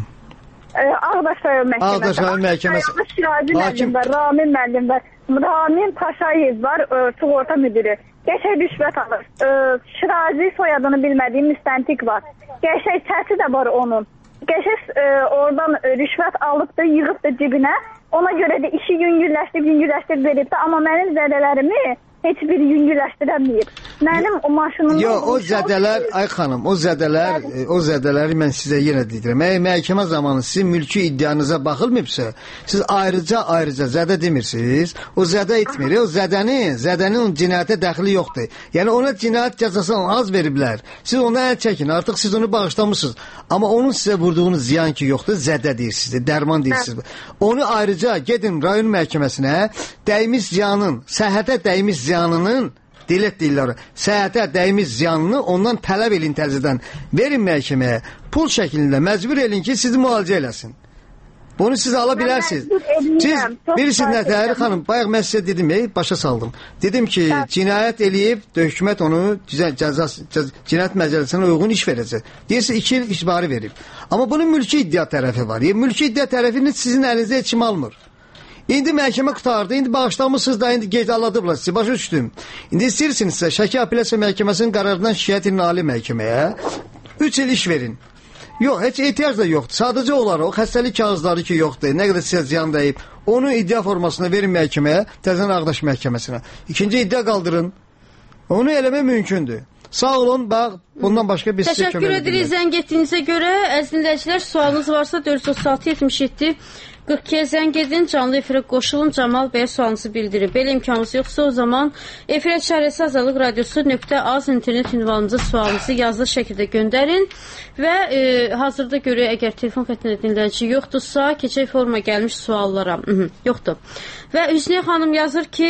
Ağdaş rayon məhkəməsi. Ağdaş rayon məhkəməsi. Ağdaş Şirazi müəllim var, Ramin müəllim var. Ramin Paşayev var, ə, sığorta müdürü. Qəşək rüşvət alır. Ə, Şirazi soyadını bilmədiyim müstəntiq var. Qəşək səsi də var onun. Qəşəş e, oradan e, rüşvət alıbdı, yığıbdı cibinə. Ona görə də işi yüngülləşdirib, yüngülləşdirib veribdi. Amma mənim zədələrimi heç bir yüngülləşdirəməyib. Mənim o maşınımda... Yox, o zədələr, ay xanım, o zədələr, e, o zədələri mən sizə yenə deyirəm. Əgər məhkəmə zamanı sizin mülki iddianıza baxılmayıbsa, siz ayrıca-ayrıca zədə demirsiniz. O zədə etmir. O zədənin, zədənin o cinayətə dəxli yoxdur. Yəni ona cinayət cəzasını az veriblər. Siz ona əl çəkin, artıq siz onu bağışlamışsınız. Amma onun sizə vurduğunuz ziyan ki yoxdur, zədə deyirsiniz, dərman deyirsiniz. Onu ayrıca gedin rayon məhkəməsinə, dəymiş ziyanın, səhhətə dəymiş ziyanının, deyilət deyirlər, səhhətə dəymiş ziyanını ondan tələb edin təzədən. Verin məhkəməyə, pul şəklində məcbur edin ki, sizi müalicə eləsin. Bunu siz ala bilərsiniz. Siz bilirsiniz nətər, xanım, bayaq mən sizə dedim, ey, başa saldım. Dedim ki, cinayət eləyib, hökumət onu cəza, cinayət məcəlləsinə uyğun iş verəcək. Deyirsiniz, iki il icbari verib. Amma bunun mülki iddia tərəfi var. Yəni, mülki iddia tərəfini sizin əlinizdə heç kim almır. İndi məhkəmə qutardı, indi bağışlamışsınız da, indi gec aladıblar sizi, başa düşdüm. İndi istəyirsinizsə, Şəki Apellyasiya Məhkəməsinin qərarından şikayət edin ali məhkəməyə, üç il iş verin. Yox, heç ehtiyac da yoxdur. Sadəcə olaraq o xəstəlik kağızları ki yoxdur, nə qədər sizə ziyan dəyib, onu iddia formasına verin məhkəməyə, təzən Ağdaş məhkəməsinə. İkinci iddia qaldırın. Onu eləmək mümkündür. Sağ olun, bax, bundan başqa bir sizə kömək Təşəkkür edirik zəng etdiyinizə görə. Əziz dinləyicilər, sualınız varsa dörd yüz otuz altı yetmiş yeddi qırx ikiyə zəng edin, canlı efirə qoşulun, Camal bəyə sualınızı bildirin. Belə imkanınız yoxsa o zaman efirə çarəsi azadlıq radiosu nöqtə az internet ünvanınıza sualınızı yazılı şəkildə göndərin və e, hazırda görə əgər telefon xəttində dinləyici yoxdursa, keçək forma gəlmiş suallara. Hı-hı, yoxdur. Və Hüsniyə xanım yazır ki,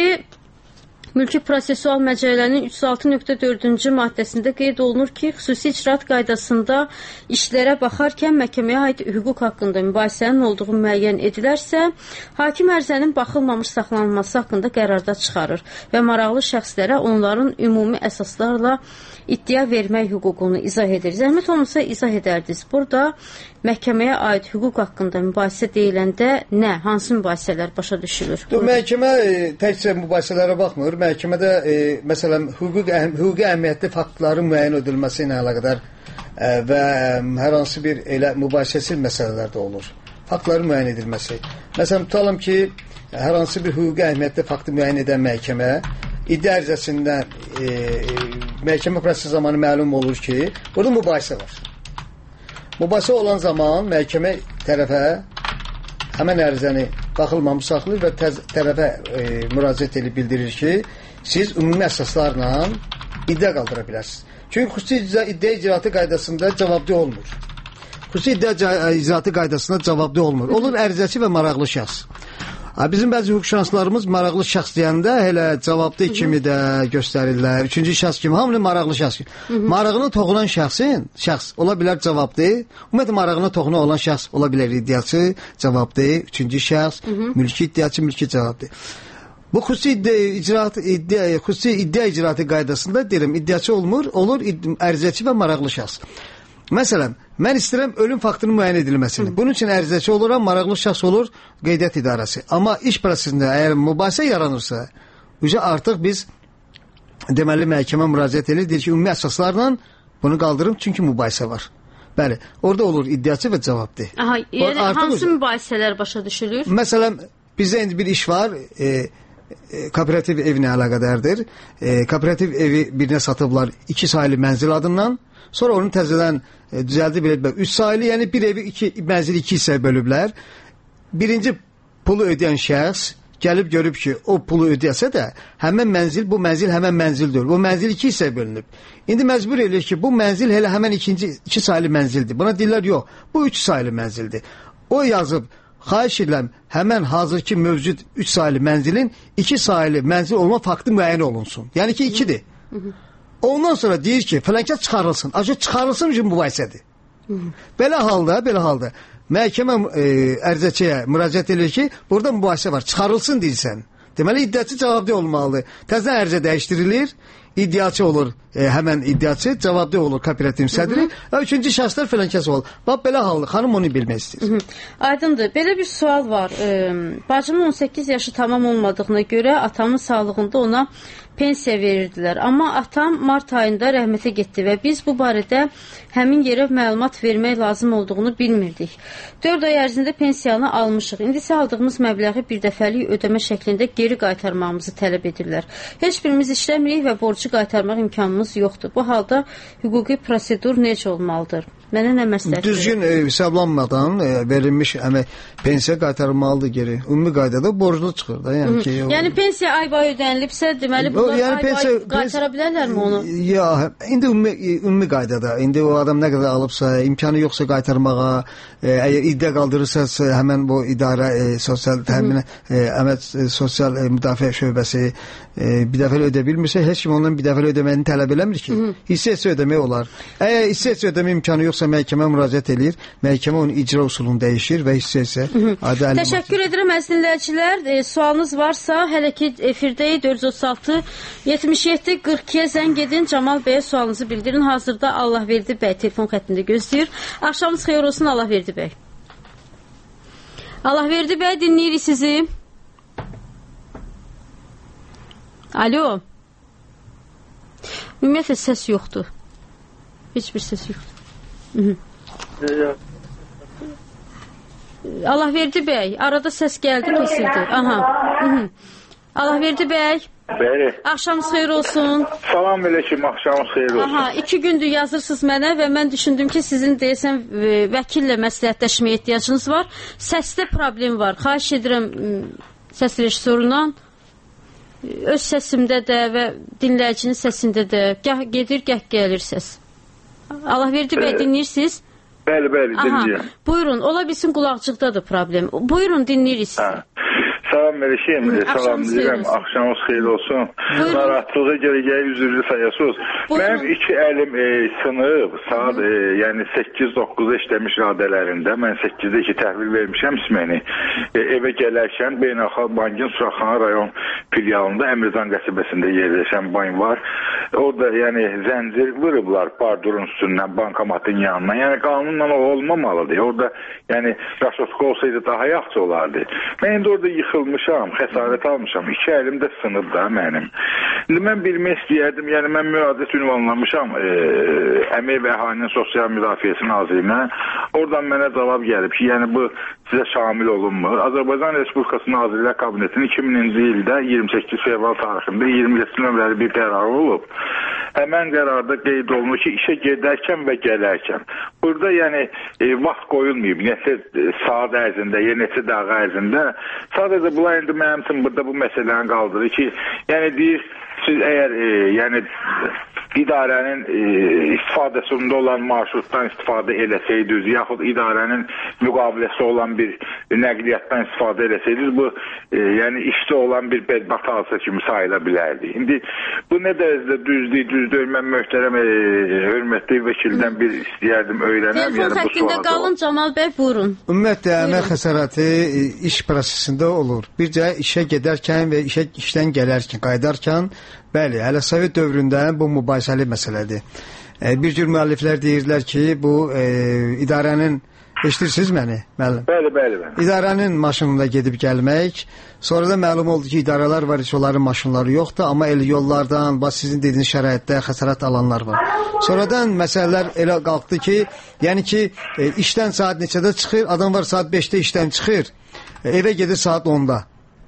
Mülki Prosessual Məcəllənin üç yüz altı nöqtə dördüncü maddəsində qeyd olunur ki, xüsusi icraat qaydasında işlərə baxarkən məhkəməyə aid hüquq haqqında mübahisənin olduğu müəyyən edilərsə, hakim ərizənin baxılmamış saxlanılması haqqında qərarda çıxarır və maraqlı şəxslərə onların ümumi əsaslarla iddia vermək hüququnu izah edir. Zəhmət olmasa izah edərdiniz. Burada məhkəməyə aid hüquq haqqında mübahisə deyiləndə nə, hansı mübahisələr başa düşülür? Dur, məhkəmə e, təkcə mübahisələrə baxmır. Məhkəmədə e, məsələn hüquq əhm hüquqi əhəmiyyətli faktların müəyyən edilməsi ilə əlaqədar e, və hər hansı bir elə mübahisəsiz məsələlər də olur. Faktların müəyyən edilməsi. Məsələn, tutalım ki, hər hansı bir hüquqi əhəmiyyətli faktı müəyyən edən məhkəmə iddia ərizəsindən e, e, məhkəmə prosesi zamanı məlum olur ki, burada mübahisə var. Mübahisə olan zaman məhkəmə tərəfə həmən ərizəni baxılmamış saxlayır və təz, tərəfə e, müraciət edib bildirir ki, siz ümumi əsaslarla iddia qaldıra bilərsiniz. Çünki xüsusi iddia icraatı qaydasında cavabdeh olmur. Xüsusi iddia icraatı qaydasında cavabdeh olmur. Olur ərizəçi və maraqlı şəxs. Bizim bəzi hüquqşünaslarımız maraqlı şəxs deyəndə elə cavabdeh kimi də göstərirlər. Üçüncü şəxs kimi, hamını maraqlı şəxs kimi. Marağına toxunan şəxsin, şəxs ola bilər cavabdeh. Ümumiyyətlə marağına toxunan olan şəxs ola bilər iddiaçı, cavabdeh, üçüncü şəxs, mülki iddiaçı, mülki cavabdeh. Bu xüsusi iddia icraat iddia xüsusi iddia icraatı qaydasında deyirəm, iddiaçı olmur, olur ərizəçi və maraqlı şəxs. Məsələn, mən istəyirəm ölüm faktının müəyyən edilməsini. Bunun üçün ərizəçi oluram, maraqlı şəxs olur qeydiyyat idarəsi. Amma iş prosesində əgər mübahisə yaranırsa, artıq biz deməli məhkəmə müraciət edir, deyir ki, ümumi əsaslarla bunu qaldırım, çünki mübahisə var. Bəli, orada olur iddiaçı və cavabdeh. Aha, yəni hansı mübahisələr başa düşülür? Məsələn, bizdə indi bir iş var, e, e, kooperativ evinə əlaqədardır. E, kooperativ evi birinə satıblar iki saylı mənzil adından. Sonra onu təzədən e, düzəldib biliblər. Üç saylı, yəni bir evi iki, mənzili iki hissəyə bölüblər. Birinci pulu ödəyən şəxs gəlib görüb ki, o pulu ödəyəsə də həmən mənzil, bu mənzil həmən mənzildir. Bu mənzil iki hissəyə bölünüb. İndi məcbur eləyir ki, bu mənzil elə həmən ikinci iki saylı mənzildir. Buna deyirlər, yox, bu üç saylı mənzildir. O yazıb, xahiş edirəm, həmən hazırki mövcud üç saylı mənzilin iki saylı mənzil olma faktı müəyyən olunsun. Yəni ki, ikidir. Hı -hı. Ondan sonra deyir ki, filankət çıxarılsın. Acı çıxarılsın üçün mübahisədir. Belə halda, belə halda məhkəmə e, ərizəçiyə müraciət edir ki, burada mübahisə var, çıxarılsın deyirsən. Deməli, iddiaçı cavabdeh olmalıdır. Təzədən ərizə dəyişdirilir, iddiaçı olur, e, həmən iddiaçı, cavabdeh olur kooperativ sədri, və üçüncü şəxslər filankəsi olur. Bax, belə halda, xanım onu bilmək istəyir. Aydındır, belə bir sual var. E, bacımın on səkkiz yaşı tamam olmadığına görə atamın sağlığında ona pensiya verirdilər. Amma atam mart ayında rəhmətə getdi və biz bu barədə həmin yerə məlumat vermək lazım olduğunu bilmirdik. dörd ay ərzində pensiyanı almışıq. İndi isə aldığımız məbləği bir dəfəlik ödəmə şəklində geri qaytarmamızı tələb edirlər. Heç birimiz işləmirik və borcu qaytarmaq imkanımız yoxdur. Bu halda hüquqi prosedur necə olmalıdır? Mənə nə məsləhət? Düzgün e, hesablanmadan e, verilmiş əmək pensiya qaytarılmalıdır geri. Ümumi qaydada borclu çıxır da. Yəni, ki, o... yəni pensiya ay boyu ödənilibsə, deməli bunlar yəni, ay pensiya, boyu qaytara bilərlərmi onu? Ya, indi ümumi, ümumi qaydada, indi o adam nə qədər alıbsa, imkanı yoxsa qaytarmağa, e, əgər iddia qaldırırsa, həmən bu idarə, e, sosial təminə, e, əmək, e, sosial e, müdafiə şöbəsi e, bir dəfə ödə bilmirsə, heç kim ondan bir dəfə ödəməyini tələb eləmir ki. Hissə-hissə ödəmək olar. Əgər hissə-hissə ödəmə imkanı yoxsa məhkəmə müraciət edir, məhkəmə onun icra usulunu dəyişir və hissə-hissə adi əlim. Təşəkkür edirəm əziz dinləyicilər. E, sualınız varsa, hələ ki efirdəyik dörd yüz otuz altı yetmiş yeddi qırx ikiyə zəng edin. Camal bəyə sualınızı bildirin. Hazırda Allahverdi bəy telefon xəttində gözləyir. Axşamınız xeyir olsun Allahverdi bəy. Allahverdi bəy, dinləyirik sizi. Alo. Ümumiyyətlə səs yoxdur. Heç bir səs yoxdur. Hı -hı. Allahverdi bəy, arada səs gəldi, kesildi. Aha. Hı -hı. Allahverdi bəy. Bəli. Axşamınız xeyir olsun. Salam əleykum, axşamınız xeyir olsun. Aha, iki gündür yazırsınız mənə və mən düşündüm ki, sizin deyəsən vəkillə məsləhətləşməyə ehtiyacınız var. Səsdə problem var. Xahiş edirəm səs rejissorundan öz səsimdə də və dinləyicinin səsində də gah gedir, gah gəlir səs. Allahverdi bəy, dinləyirsiniz? Bəli, bəli, dinləyirəm. Buyurun, ola bilsin qulaqcıqdadır problem. Buyurun, dinləyirik sizi. Salam Məlişim, salam deyirəm, axşamınız xeyir olsun. Narahatlığa görə üzürlü sayasınız. Mənim iki əlim e, sınıb, saat e, yəni səkkiz doqquz işləmiş radələrində, mən səkkizdə iki təhvil vermişəm isməni. E, evə gələrkən Beynəlxalq Bankın Suraxana rayon filialında Əmircan qəsəbəsində yerləşən bank var. Orada yəni zəncir vırıblar bardurun üstündən, bankomatın yanına. Yəni qanunla o olmamalıdır. Orada yəni raşotka olsaydı daha yaxşı olardı. Mən indi orada yıxılmışam, xəsarət almışam. İki əlim də sınıb da mənim. İndi mən bilmək istəyərdim, yəni mən müraciət ünvanlamışam e, Əmək və Əhalinin Sosial Müdafiəsi Nazirliyinə. Oradan mənə cavab gəlib ki, yəni bu sizə şamil olunmur. Azərbaycan Respublikası Nazirlər Kabinetinin iki mininci ildə iyirmi səkkiz fevral tarixində iyirmi yeddi nömrəli bir qərar olub. həmən qərarda qeyd olunur ki, işə gedərkən və gələrkən. Burada yəni e, vaxt qoyulmayıb, neçə saat ərzində, ya neçə dəqiqə ərzində. Sadəcə bunlar indi mənim üçün burada bu məsələni qaldırır ki, yəni deyir, siz əgər e, yəni idarənin e, istifadəsində olan marşrutdan istifadə eləsəydiniz, yaxud idarənin müqaviləsi olan bir nəqliyyatdan istifadə eləsəydiniz, bu e, yəni işdə olan bir bədbəxt hadisə kimi sayıla bilərdi. İndi bu nə dərəcədə düzdür, düzdür, mən möhtərəm e, hörmətli vəkildən bir istəyərdim, öyrənəm. Telefon xəttində qalın, Camal bəy, buyurun. Ümumiyyətlə, əmək xəsarəti iş prosesində olur. Bircə işə gedərkən və işə, işdən gələrkən, qaydarkən, bəli, hələ Sovet dövründə bu mübahisəli məsələdir. E, bir cür müəlliflər deyirlər ki, bu e, idarənin, eşitirsiniz məni? Müəllim? Bəli, bəli, bəli. İdarənin maşınında gedib gəlmək, sonra da məlum oldu ki, idarələr var, heç onların maşınları yoxdur, amma el yollardan, bax sizin dediyiniz şəraitdə xəsarət alanlar var. Sonradan məsələlər elə qalxdı ki, yəni ki, e, işdən saat neçədə çıxır, adam var saat beşdə işdən çıxır, e, evə gedir saat onda.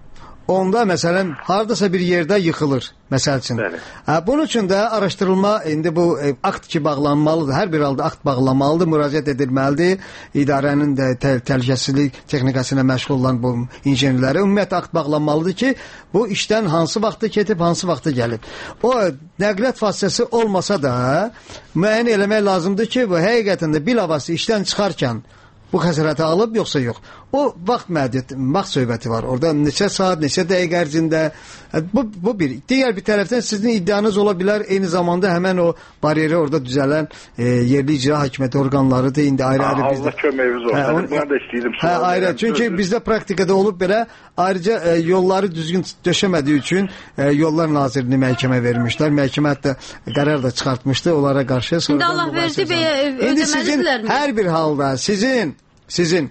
Onda məsələn hardasa bir yerdə yıxılır məsəl üçün. Hə, bunun üçün də araşdırılma indi bu e, akt ki bağlanmalıdır. Hər bir halda akt bağlanmalıdır, müraciət edilməlidir. İdarənin də tə təhlükəsizlik texnikasına məşğul olan bu injenerlərə ümumiyyətlə akt bağlanmalıdır ki, bu işdən hansı vaxtda ketib, hansı vaxtda gəlib. O nəqliyyat vasitəsi olmasa da müəyyən eləmək lazımdır ki, bu həqiqətən də bilavasitə işdən çıxarkən bu xəsarəti alıb, yoxsa yox. O vaxt məhdudiyyəti, vaxt söhbəti var. Orada neçə saat, neçə dəqiqə ərzində. Bu, bu bir. Digər bir tərəfdən sizin iddianız ola bilər, eyni zamanda həmən o bariyeri orada düzələn e, yerli icra hakimiyyəti orqanlarıdır. İndi ayrı-ayrı ha, bizdə. Allah köməyimiz olsun. Hə, on... Mən də istəyirdim. Hə, ayrı. Çünki bizdə praktikada olub belə, ayrıca e, yolları düzgün döşəmədiyi üçün e, Yollar Nazirini məhkəmə vermişlər. Məhkəmə hətta qərar da çıxartmışdı onlara qarşı. İndi Allah verdi bəyə ödəməlidirlərmi? Hər bir halda sizin sizin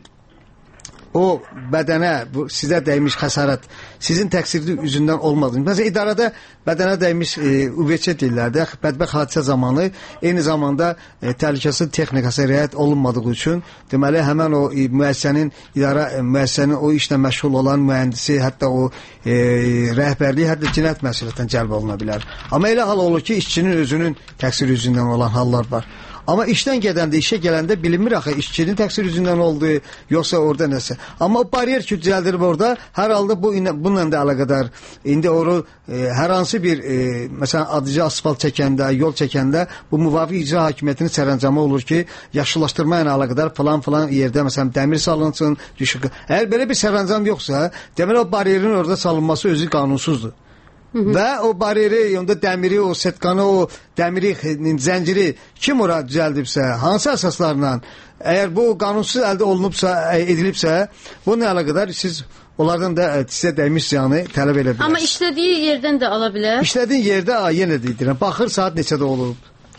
o bədənə, bu sizə dəymiş xəsarət sizin təqsirli üzündən olmadı. Məsələn, idarədə bədənə dəymiş e, U V Ç dillərdə bədbəxt hadisə zamanı eyni zamanda e, təhlükəsizlik texnikası riayət olunmadığı üçün deməli həmən o e, müəssisənin idarə e, müəssisənin o işlə məşğul olan mühəndisi, hətta o e, rəhbərliyi hətta cinayət məsuliyyətindən cəlb oluna bilər. Amma elə hal olur ki, işçinin özünün təqsiri üzündən olan hallar var. Amma işdən gedəndə, işə gələndə bilinmir axı işçinin təqsir üzündən oldu, yoxsa orada nəsə. Amma o bariyer ki, düzəldirib orada, hər halda bu, bununla da əlaqədar. İndi onu e, hər hansı bir, e, məsələn, adıcı asfalt çəkəndə, yol çəkəndə, bu müvafiq icra hakimiyyətinin sərəncamı olur ki, yaşıllaşdırma ilə əlaqədar falan-falan yerdə, məsələn, dəmir salınsın, düşük. Əgər belə bir sərəncam yoxsa, deməli o bariyerin orada salınması özü qanunsuzdur. Hı -hı. Və o bariyeri, onda dəmiri, o setkanı, o dəmiri, zənciri kim ora düzəldibsə, hansı əsaslarla, əgər bu qanunsuz əldə olunubsa, edilibsə, bununla əlaqədar siz onlardan da sizə dəymiş ziyanı tələb edə bilərsiniz. Amma işlədiyi yerdən də ala bilər. İşlədiyin yerdə, yenə deyirəm, baxır saat neçədə olub.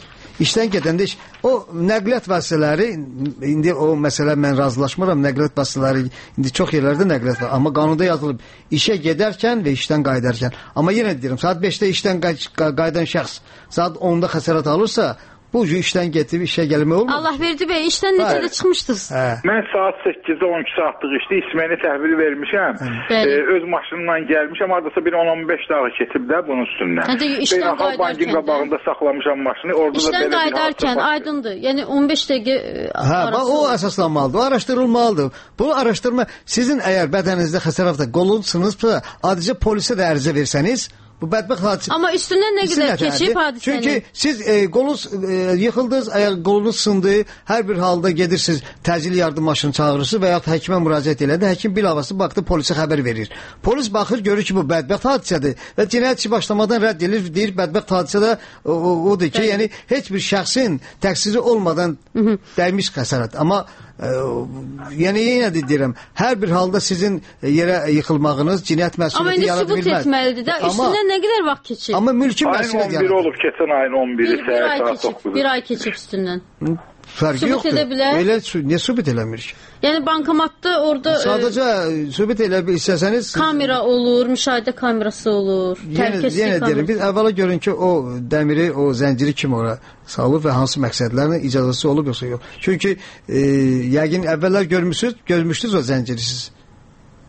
İşdən gedəndə iş, o nəqliyyat vasitələri, indi o məsələ mən razılaşmıram, nəqliyyat vasitələri, indi çox yerlərdə nəqliyyat var, amma qanunda yazılıb, işə gedərkən və işdən qaydarkən. Amma yenə deyirəm, saat beşdə işdən qaydan şəxs, saat onda xəsarət alırsa, bu işdən getirib işə gəlmək olmur. Allah verdi bəy, işdən necədə çıxmışdınız? Hə. Mən saat səkkizdə on iki saatlıq işdə İsməni təhvil vermişəm. E, öz maşınımla gəlmişəm. Hardasa bir on on beş dəqiqə keçib də bunun üstündən. Hə, işdən qaydarkən. Bankin qabağında saxlamışam maşını. Orada işdən da qaydarkən, aydındır. Yəni on beş dəqiqə hə, arası. O əsaslanmalıdır, o araşdırılmalıdır. Bu araşdırma, sizin əgər bədəninizdə xəsarətlə qolunsunuzsa, adicə polisə də ərizə versəniz, bu bədbəxt hadisə. Amma üstündən nə qədər keçib hadisənin? Çünki siz e, qolunuz e, yıxıldınız, əgər qolunuz sındı, hər bir halda gedirsiniz, təcili yardım maşını çağırırsınız və ya həkimə müraciət elədi. Həkim bilavasitə baxdı, polisə xəbər verir. Polis baxır, görür ki, bu bədbəxt hadisədir və cinayət işi başlamadan rədd edir, deyir, bədbəxt hadisə də o, o, odur ki, yəni heç bir şəxsin təqsiri olmadan Hı -hı. dəymiş xəsarət. Amma e, yəni yenə də deyirəm, hər bir halda sizin yerə yıxılmağınız cinayət məsuliyyəti yarada bilməz. Amma indi sübut etməlidir də, üstündən nə qədər vaxt keçib? Amma mülki məsuliyyət ayın on biri olub, keçən ayın on biri. Bir, bir ay keçib, bir ay keçib üstündən. Fərqi sübut yoxdur. Edə bilər. Elə niyə sübut eləmir ki? Yəni bankomatda orada sadəcə e, sübut elə istəsəniz kamera olur, müşahidə kamerası olur, təhlükəsizlik kamerası. Yenə deyirəm, biz əvvəla görün ki, o dəmiri, o zənciri kim ora salıb və hansı məqsədlərlə icazəsi olub yoxsa yox. Çünki e, yəqin əvvəllər görmüşsünüz, görmüşdünüz o zənciri siz.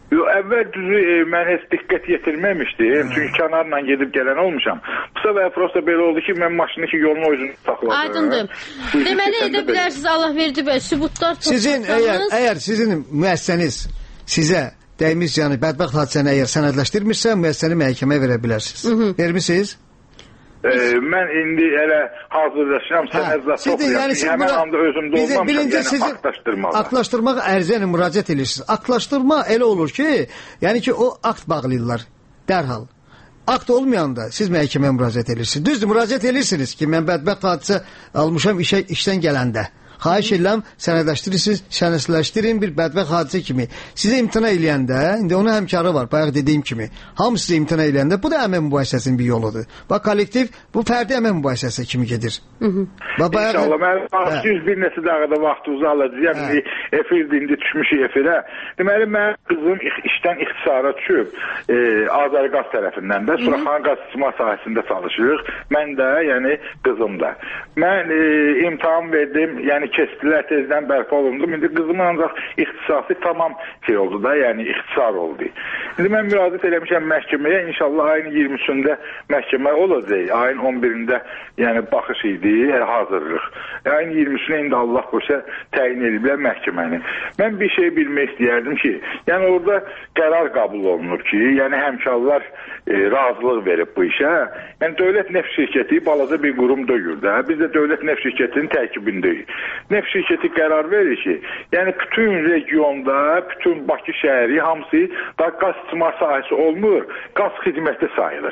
Yo, əvvəl düzü e, mən heç diqqət yetirməmişdim. Çünki kənarla gedib gələn olmuşam. Bu səbəb prosta belə oldu ki, mən maşını ki yolun özünü saxladım. Aydındır. Deməli edə bilərsiniz, Allah verdi bəy, sübutlar toplasanız. Sizin əgər, əgər sizin müəssisəniz sizə dəymiş yəni bədbəxt hadisəni əgər sənədləşdirmirsə, müəssisəni məhkəməyə verə bilərsiniz. Vermisiniz? Ee, mən indi elə hazırlaşıram, sənədlər toplayam. Yəni, həmən anda özümdə olmamışam, yəni aktlaşdırmağa. Aktlaşdırmağa ərizə ilə müraciət edirsiniz. Aktlaşdırma elə olur ki, yəni ki, o akt bağlayırlar dərhal. Akt olmayanda siz məhkəməyə müraciət edirsiniz. Düzdür, müraciət edirsiniz ki, mən bədbəxt hadisə almışam işə, işdən gələndə. Xahiş edirəm, sənədləşdirirsiniz, sənədləşdirin bir bədbəxt hadisə kimi. Sizə imtina eləyəndə, indi onun həmkarı var, bayaq dediyim kimi. Hamı sizə imtina eləyəndə, bu da əmək mübahisəsinin bir yoludur. Bax, kollektiv bu fərdi əmək mübahisəsi kimi gedir. Bax, bayaq... İnşallah, mən yüz bir neçə dəqiqədə vaxtınızı alacağım. Yəni, efirdə indi düşmüşük efirə. Deməli, mənim qızım işdən ixtisara düşüb, e, Azərqaz tərəfindən də, Suraxanı qaz istismar sahəsində çalışırıq. Mən də, yəni qızım da. Mən e, imtahan verdim, yəni kestilər tezdən bərpa olundum. İndi qızımın ancaq ixtisası tamam şey oldu da, yəni ixtisar oldu. İndi mən müraciət eləmişəm məhkəməyə, inşallah ayın iyirmisində məhkəmə olacaq. Ayın on birində yəni baxış idi, hazırlıq. Ayın iyirmisinə indi Allah qoşa təyin ediblər məhkəməni. Mən bir şey bilmək istəyərdim ki, yəni orada qərar qəbul olunur ki, yəni həmkarlar e, razılıq verib bu işə. Yəni Dövlət Neft Şirkəti balaca bir qurum deyil də. Biz də Dövlət Neft Şirkətinin tərkibindəyik. Neft şirkəti qərar verir ki, yəni bütün regionda, bütün Bakı şəhəri hamısı da qaz istismar sahəsi olmur, qaz xidməti sayılır.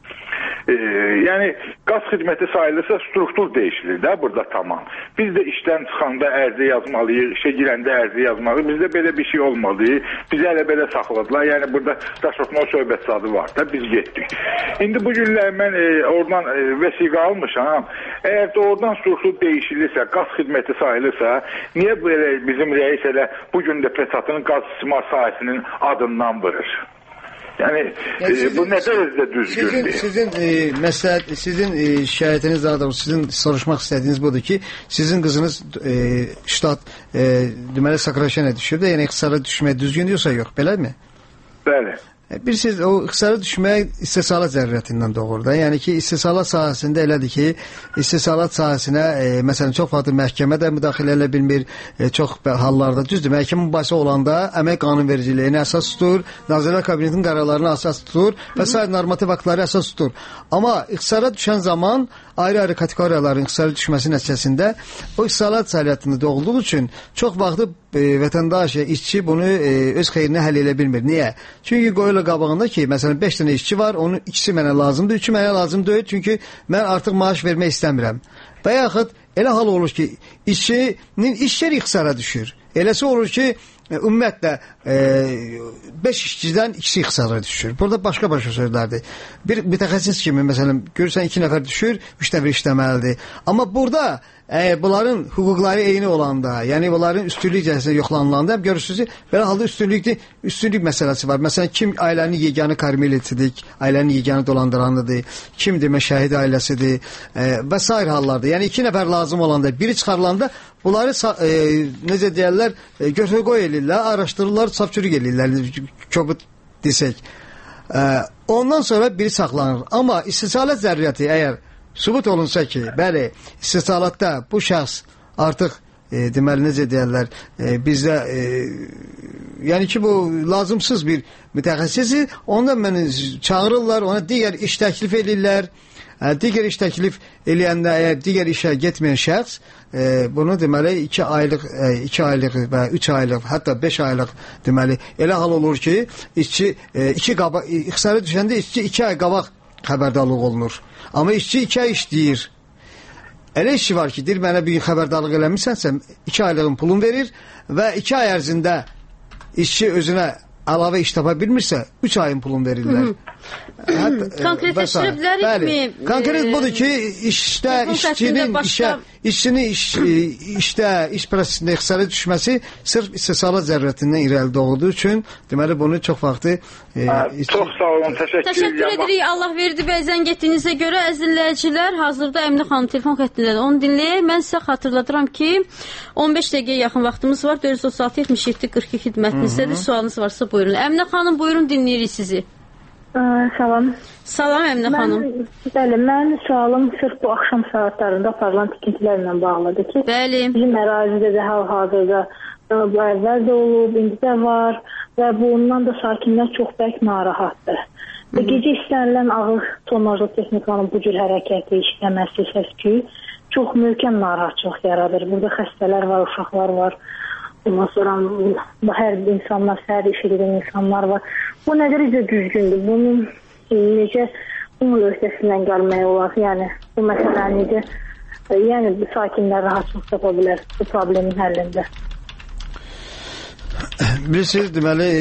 E, yəni qaz xidməti sayılırsa struktur dəyişilir də burada tamam. Biz də işdən çıxanda ərizə yazmalıyıq, işə girəndə ərizə yazmalıyıq. Bizdə belə bir şey olmadı. Bizi elə belə saxladılar. Yəni burada daşotma söhbət adı var da biz getdik. İndi bu günlər mən e, oradan e, vəsiqə almışam. Əgər də oradan struktur dəyişilirsə, qaz xidməti sayılırsa, niyə belə bizim rəis elə bu gün də Pesatın qaz istismar sahəsinin adından vurur? Yəni, yəni sizin, e, bu nə dərəcədə düzgündür? Sizin, sizin e, məsləhət, sizin e, şikayətiniz daha doğrusu, sizin soruşmaq istədiyiniz budur ki, sizin qızınız e, ştat e, deməli Sakraşenə düşüb də, yəni ixtisara düşməyə düzgün diyorsa yox, beləmi? Bəli. Bir siz o ixtisara düşməyə istehsalat zərurətindən doğur da. Yəni ki, istehsalat sahəsində elədir ki, istehsalat sahəsinə e, məsələn çox vaxt məhkəmə də müdaxilə elə bilmir, e, çox hallarda düzdür. Məhkəmə mübahisə olanda əmək qanunvericiliyinə əsas tutur, Nazirlər Kabinetinin qərarlarına əsas tutur və sair normativ aktları əsas tutur. Amma ixtisara düşən zaman ayrı-ayrı kateqoriyaların ixtisara düşməsi nəticəsində o istehsalat fəaliyyətini doğulduğu üçün çox vaxtı e, vətəndaş, işçi bunu e, öz xeyrinə həll edə bilmir. Niyə? Çünki qoyulur qabağında ki, məsələn beş dənə işçi var, onun ikisi mənə lazımdır, üçü mənə lazım deyil, çünki mən artıq maaş vermək istəmirəm. Və yaxud elə hal olur ki, işçinin iş yeri ixtisara düşür. Eləsi olur ki, ümumiyyətlə beş işçidən ikisi ixtisara düşür. Burada başqa-başqa sözlərdir. Bir mütəxəssis kimi, məsələn, görürsən iki nəfər düşür, üç nəfər işləməlidir. Amma burada e, bunların hüquqları eyni olanda, yəni bunların üstünlük cəhətində yoxlanılanda həm görürsünüz ki, belə halda üstünlükdə üstünlük məsələsi var. Məsələn, kim ailənin yeganə karmelitidir, ailənin yeganə dolandıranıdır, kim demə şəhid ailəsidir e, və s. hallarda. Yəni iki nəfər lazım olanda, biri çıxarılanda bunları e, necə deyərlər, e, götür qoy elirlər, araşdırırlar, safçürük elirlər, köbut desək. E, ondan sonra biri saxlanır. Amma istihsalat zəruriyyəti əgər sübut olunsa ki, bəli, istihsalatda bu şəxs artıq e, deməli necə deyərlər, e, bizdə e, yəni ki, bu lazımsız bir mütəxəssisi, ondan məni çağırırlar, ona digər iş təklif edirlər. Digər iş təklif eləyəndə, əgər digər işə getməyən şəxs e, bunu deməli iki aylıq, e, iki aylıq və üç aylıq, hətta beş aylıq deməli elə hal olur ki, işçi e, iki qabaq, ixtisara düşəndə işçi iki ay qabaq xəbərdarlıq olunur. Amma işçi iki ay işləyir. Elə işçi var ki, deyir, mənə bir gün xəbərdarlıq eləmişsənsə, iki aylığın pulunu verir və iki ay ərzində işçi özünə əlavə iş tapa bilmirsə, üç ayın pulunu verirlər. Hı -hı. Konkretləşdirə bilərikmi? Konkret budur ki, işdə işçinin işə, işçinin iş, işdə, iş prosesində ixtisara düşməsi sırf istehsalat zərurətindən irəli doğduğu üçün, deməli bunu çox vaxtı e, çox sağ olun, təşəkkür, təşəkkür edirik. Allah verdi və zəng etdiyinizə görə əzizləyicilər, hazırda Əminə xanım telefon xəttindədir. Onu dinləyək. Mən sizə xatırladıram ki, on beş dəqiqəyə yaxın vaxtımız var. dörd yüz otuz altı yetmiş yeddi qırx iki xidmətinizdədir. Sualınız varsa buyurun. Əminə xanım buyurun, dinləyirik sizi. Salam. Salam Əminə xanım. Bəli, mən sualım sırf bu axşam saatlarında aparılan tikintilərlə bağlıdır ki, bəli. Bizim ərazidə də hal-hazırda bu əvvəl də olub, indi də var və bundan da sakinlər çox bərk narahatdır. Və gecə istənilən ağır tonajlı texnikanın bu cür hərəkəti, işləməsi, səs-küy çox möhkəm narahatçılıq yaradır. Burada xəstələr var, uşaqlar var. Ondan sonra hər insanlar, hər iş edən insanlar var. Bu nə dərəcə düzgündür? Bunun necə bunun öhdəsindən gəlmək olar? Yəni bu məsələ necə? Yəni bu sakinlər rahatsızlıq tapa bilər bu problemin həllində. Bilirsiniz, deməli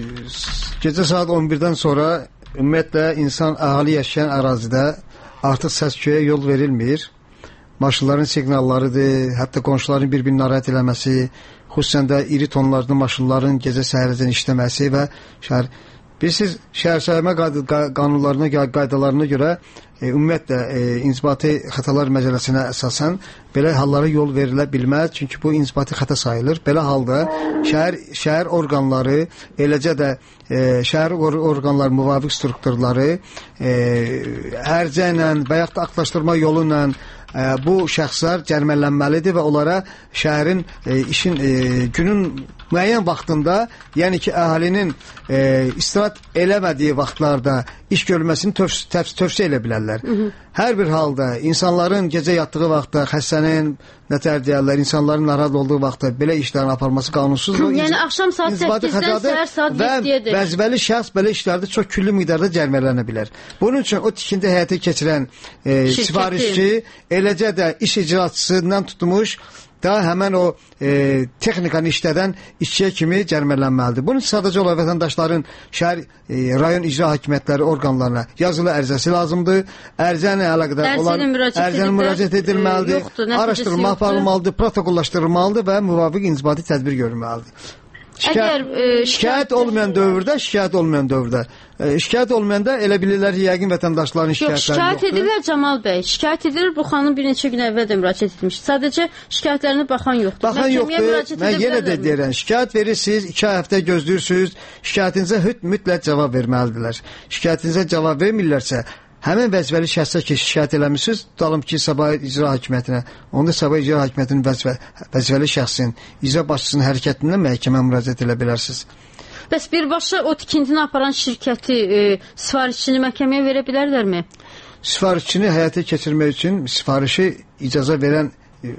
gecə saat on birdən sonra ümumiyyətlə insan əhali yaşayan ərazidə artıq səs-küyə yol verilmir. Maşınların siqnallarıdır, hətta qonşuların bir-birini narahat eləməsi, xüsusən də iri tonlarlı maşınların gecə səhərəcən işləməsi və şəhər. Bilirsiniz, şəhər sahibə qanunlarına, qaydalarına görə e, ümumiyyətlə e, inzibati xətalar məcəlləsinə əsasən belə hallara yol verilə bilməz, çünki bu inzibati xəta sayılır. Belə halda şəhər, şəhər orqanları, eləcə də e, şəhər or orqanları müvafiq strukturları e, ərcə ilə və yaxud da aqlaşdırma yolu ilə bu şəxslər cərimələnməlidir və onlara şəhərin e, işin e, günün müəyyən vaxtında, yəni ki, əhalinin e, istirahat eləmədiyi vaxtlarda iş görülməsini tövsiyə tövs elə bilərlər. Hı -hı. Hər bir halda insanların gecə yatdığı vaxtda, xəstənin nətər deyərlər, insanların narahat olduğu vaxtda belə işlərin aparılması qanunsuzdur. Yəni axşam saat səkkizdən səhər saat yeddiyədir. Vəzifəli şəxs belə işlərdə çox küllü miqdarda cərimələnə bilər. Bunun üçün o tikinti həyata keçirən e, sifarişçi, eləcə də iş icraçısından tutmuş da həmən o e, texnikanı işlədən işçiyə kimi cərimələnməlidir. Bunun sadəcə olaraq vətəndaşların şəhər, e, rayon icra hakimiyyətləri orqanlarına yazılı ərizəsi lazımdır. Ərizə ilə əlaqədar olan ərizənin müraciət edilməlidir, e, araşdırılma aparılmalıdır, protokollaşdırılmalıdır və müvafiq inzibati tədbir görülməlidir. Şikayət, Əgər, e, şikayət olmayan dövrdə, şikayət olmayan dövrdə, e, şikayət olmayanda elə bilirlər ki, yəqin vətəndaşların şikayətləri yoxdur. Yox, şikayət edirlər Camal bəy. Şikayət edilir, bu xanım bir neçə gün əvvəl də müraciət etmiş. Sadəcə şikayətlərinə baxan yoxdur. Baxan yoxdur. Mən yenə də deyirəm, şikayət verirsiniz, iki həftə gözləyirsiniz, şikayətinizə mütləq cavab verməlidirlər. Şikayətinizə cavab vermirlərsə, həmin vəzifəli şəxsə ki, şikayət eləmişsiniz, tutalım ki, sabah icra hakimiyyətinə, onda sabah icra hakimiyyətinin vəzifə, vəzifəli şəxsin, icra başçısının hərəkətindən məhkəmə müraciət elə bilərsiniz. Bəs birbaşa o tikintini aparan şirkəti, e, sifarişçini məhkəməyə verə bilərlərmi? Sifarişçini həyata keçirmək üçün sifarişi icaza verən e,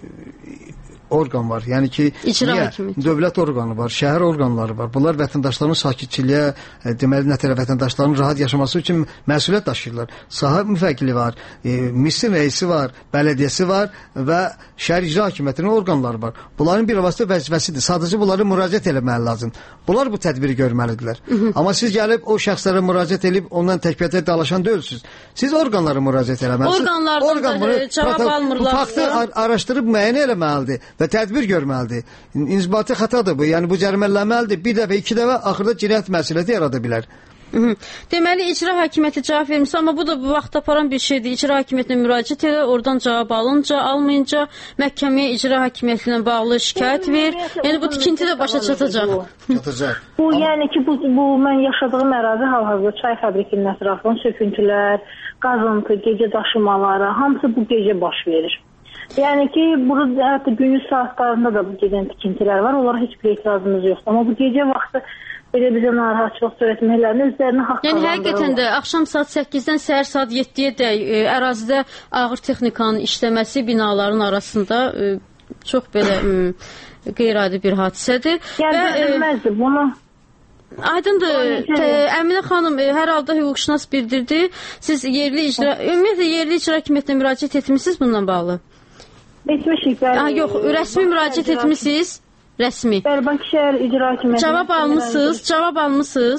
orqan var. Yəni ki, niyə? Dövlət orqanı var, şəhər orqanları var. Bunlar vətəndaşların sakitçiliyə, e, deməli, nətərə vətəndaşların rahat yaşaması üçün məsuliyyət daşıyırlar. Saha müvəkkili var, e, misin rəisi var, bələdiyyəsi var və şəhər icra hakimiyyətinin orqanları var. Bunların bir vasitə vəzifəsidir. Sadəcə bunları müraciət eləməli lazım. Bunlar bu tədbiri görməlidirlər. Hı -hı. Amma siz gəlib o şəxslərə müraciət edib ondan təkbətə dalaşan deyilsiniz. Siz orqanlara müraciət eləməlisiniz. Orqanlardan Orqan da cavab almırlar. Bu faktı ar araşdırıb müəyyən eləməlidir və tədbir görməlidir. İnzibati xətadır bu. Yəni bu cərimələnməlidir. Bir dəfə, iki dəfə axırda cinayət məsuliyyəti yarada bilər. Hı -hı. Deməli icra hakimiyyəti cavab vermirsə, amma bu da bu vaxt aparan bir şeydir. İcra hakimiyyətinə müraciət elə, oradan cavab alınca, almayınca məhkəməyə icra hakimiyyətinə bağlı şikayət ver. Yəni bu tikinti də başa çatacaq. Çatacaq. Bu amma... yəni ki, bu, bu mən yaşadığım ərazi hal-hazırda çay fabrikinin ətrafından söküntülər, qazıntı, gecə daşımaları, hamısı bu gecə baş verir. Yəni ki, burada hətta günün saatlarında da bu gedən tikintilər var. Onlara heç bir etirazımız yoxdur. Amma bu gecə vaxtı belə bizə narahatçılıq törətməklərini özlərinə haqq yəni həqiqətən də axşam saat səkkizdən səhər saat yeddiyə də e, ərazidə ağır texnikanın işləməsi binaların arasında e, çox belə e, qeyri-adi bir hadisədir. Yəni bilməzdi bunu. Aydındır. Əminə xanım e, hər halda hüquqşünas bildirdi. Siz yerli icra, ümumiyyətlə yerli icra hakimiyyətinə müraciət etmisiniz bununla bağlı? Etmişik, bəli. Ah, yox, rəsmi müraciət etmisiniz? Rəsmi. Bəli, Bakı şəhər icra hakimiyyətinə. Cavab almısınız? Cavab almısınız?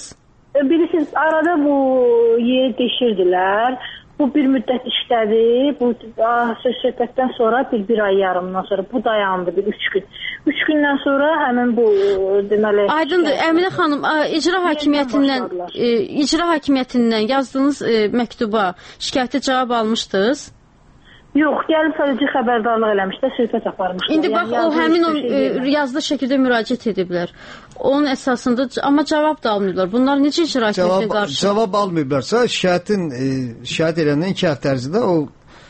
Bilirsiniz, arada bu yeri deşirdilər. Bu bir müddət işlədi. Bu söz-söhbətdən sonra bir, bir ay yarımdan sonra bu dayandı bir üç gün. Üç gündən sonra həmin bu deməli... Aydındır. Əminə xanım, icra hakimiyyətindən, icra hakimiyyətindən yazdığınız məktuba şikayətə cavab almışdınız? Yox, gəlib sadəcə xəbərdarlıq eləmişlər, söhbət aparmışlar. İndi bax, yəni, o həmin o şey yazılı şəkildə müraciət ediblər. Onun əsasında, amma cavab da almıyorlar. Bunlar necə icra hakimiyyətinə qarşı? Cavab almıyorlarsa, şikayətin, e, şikayət edəndən iki həftə ərzində o...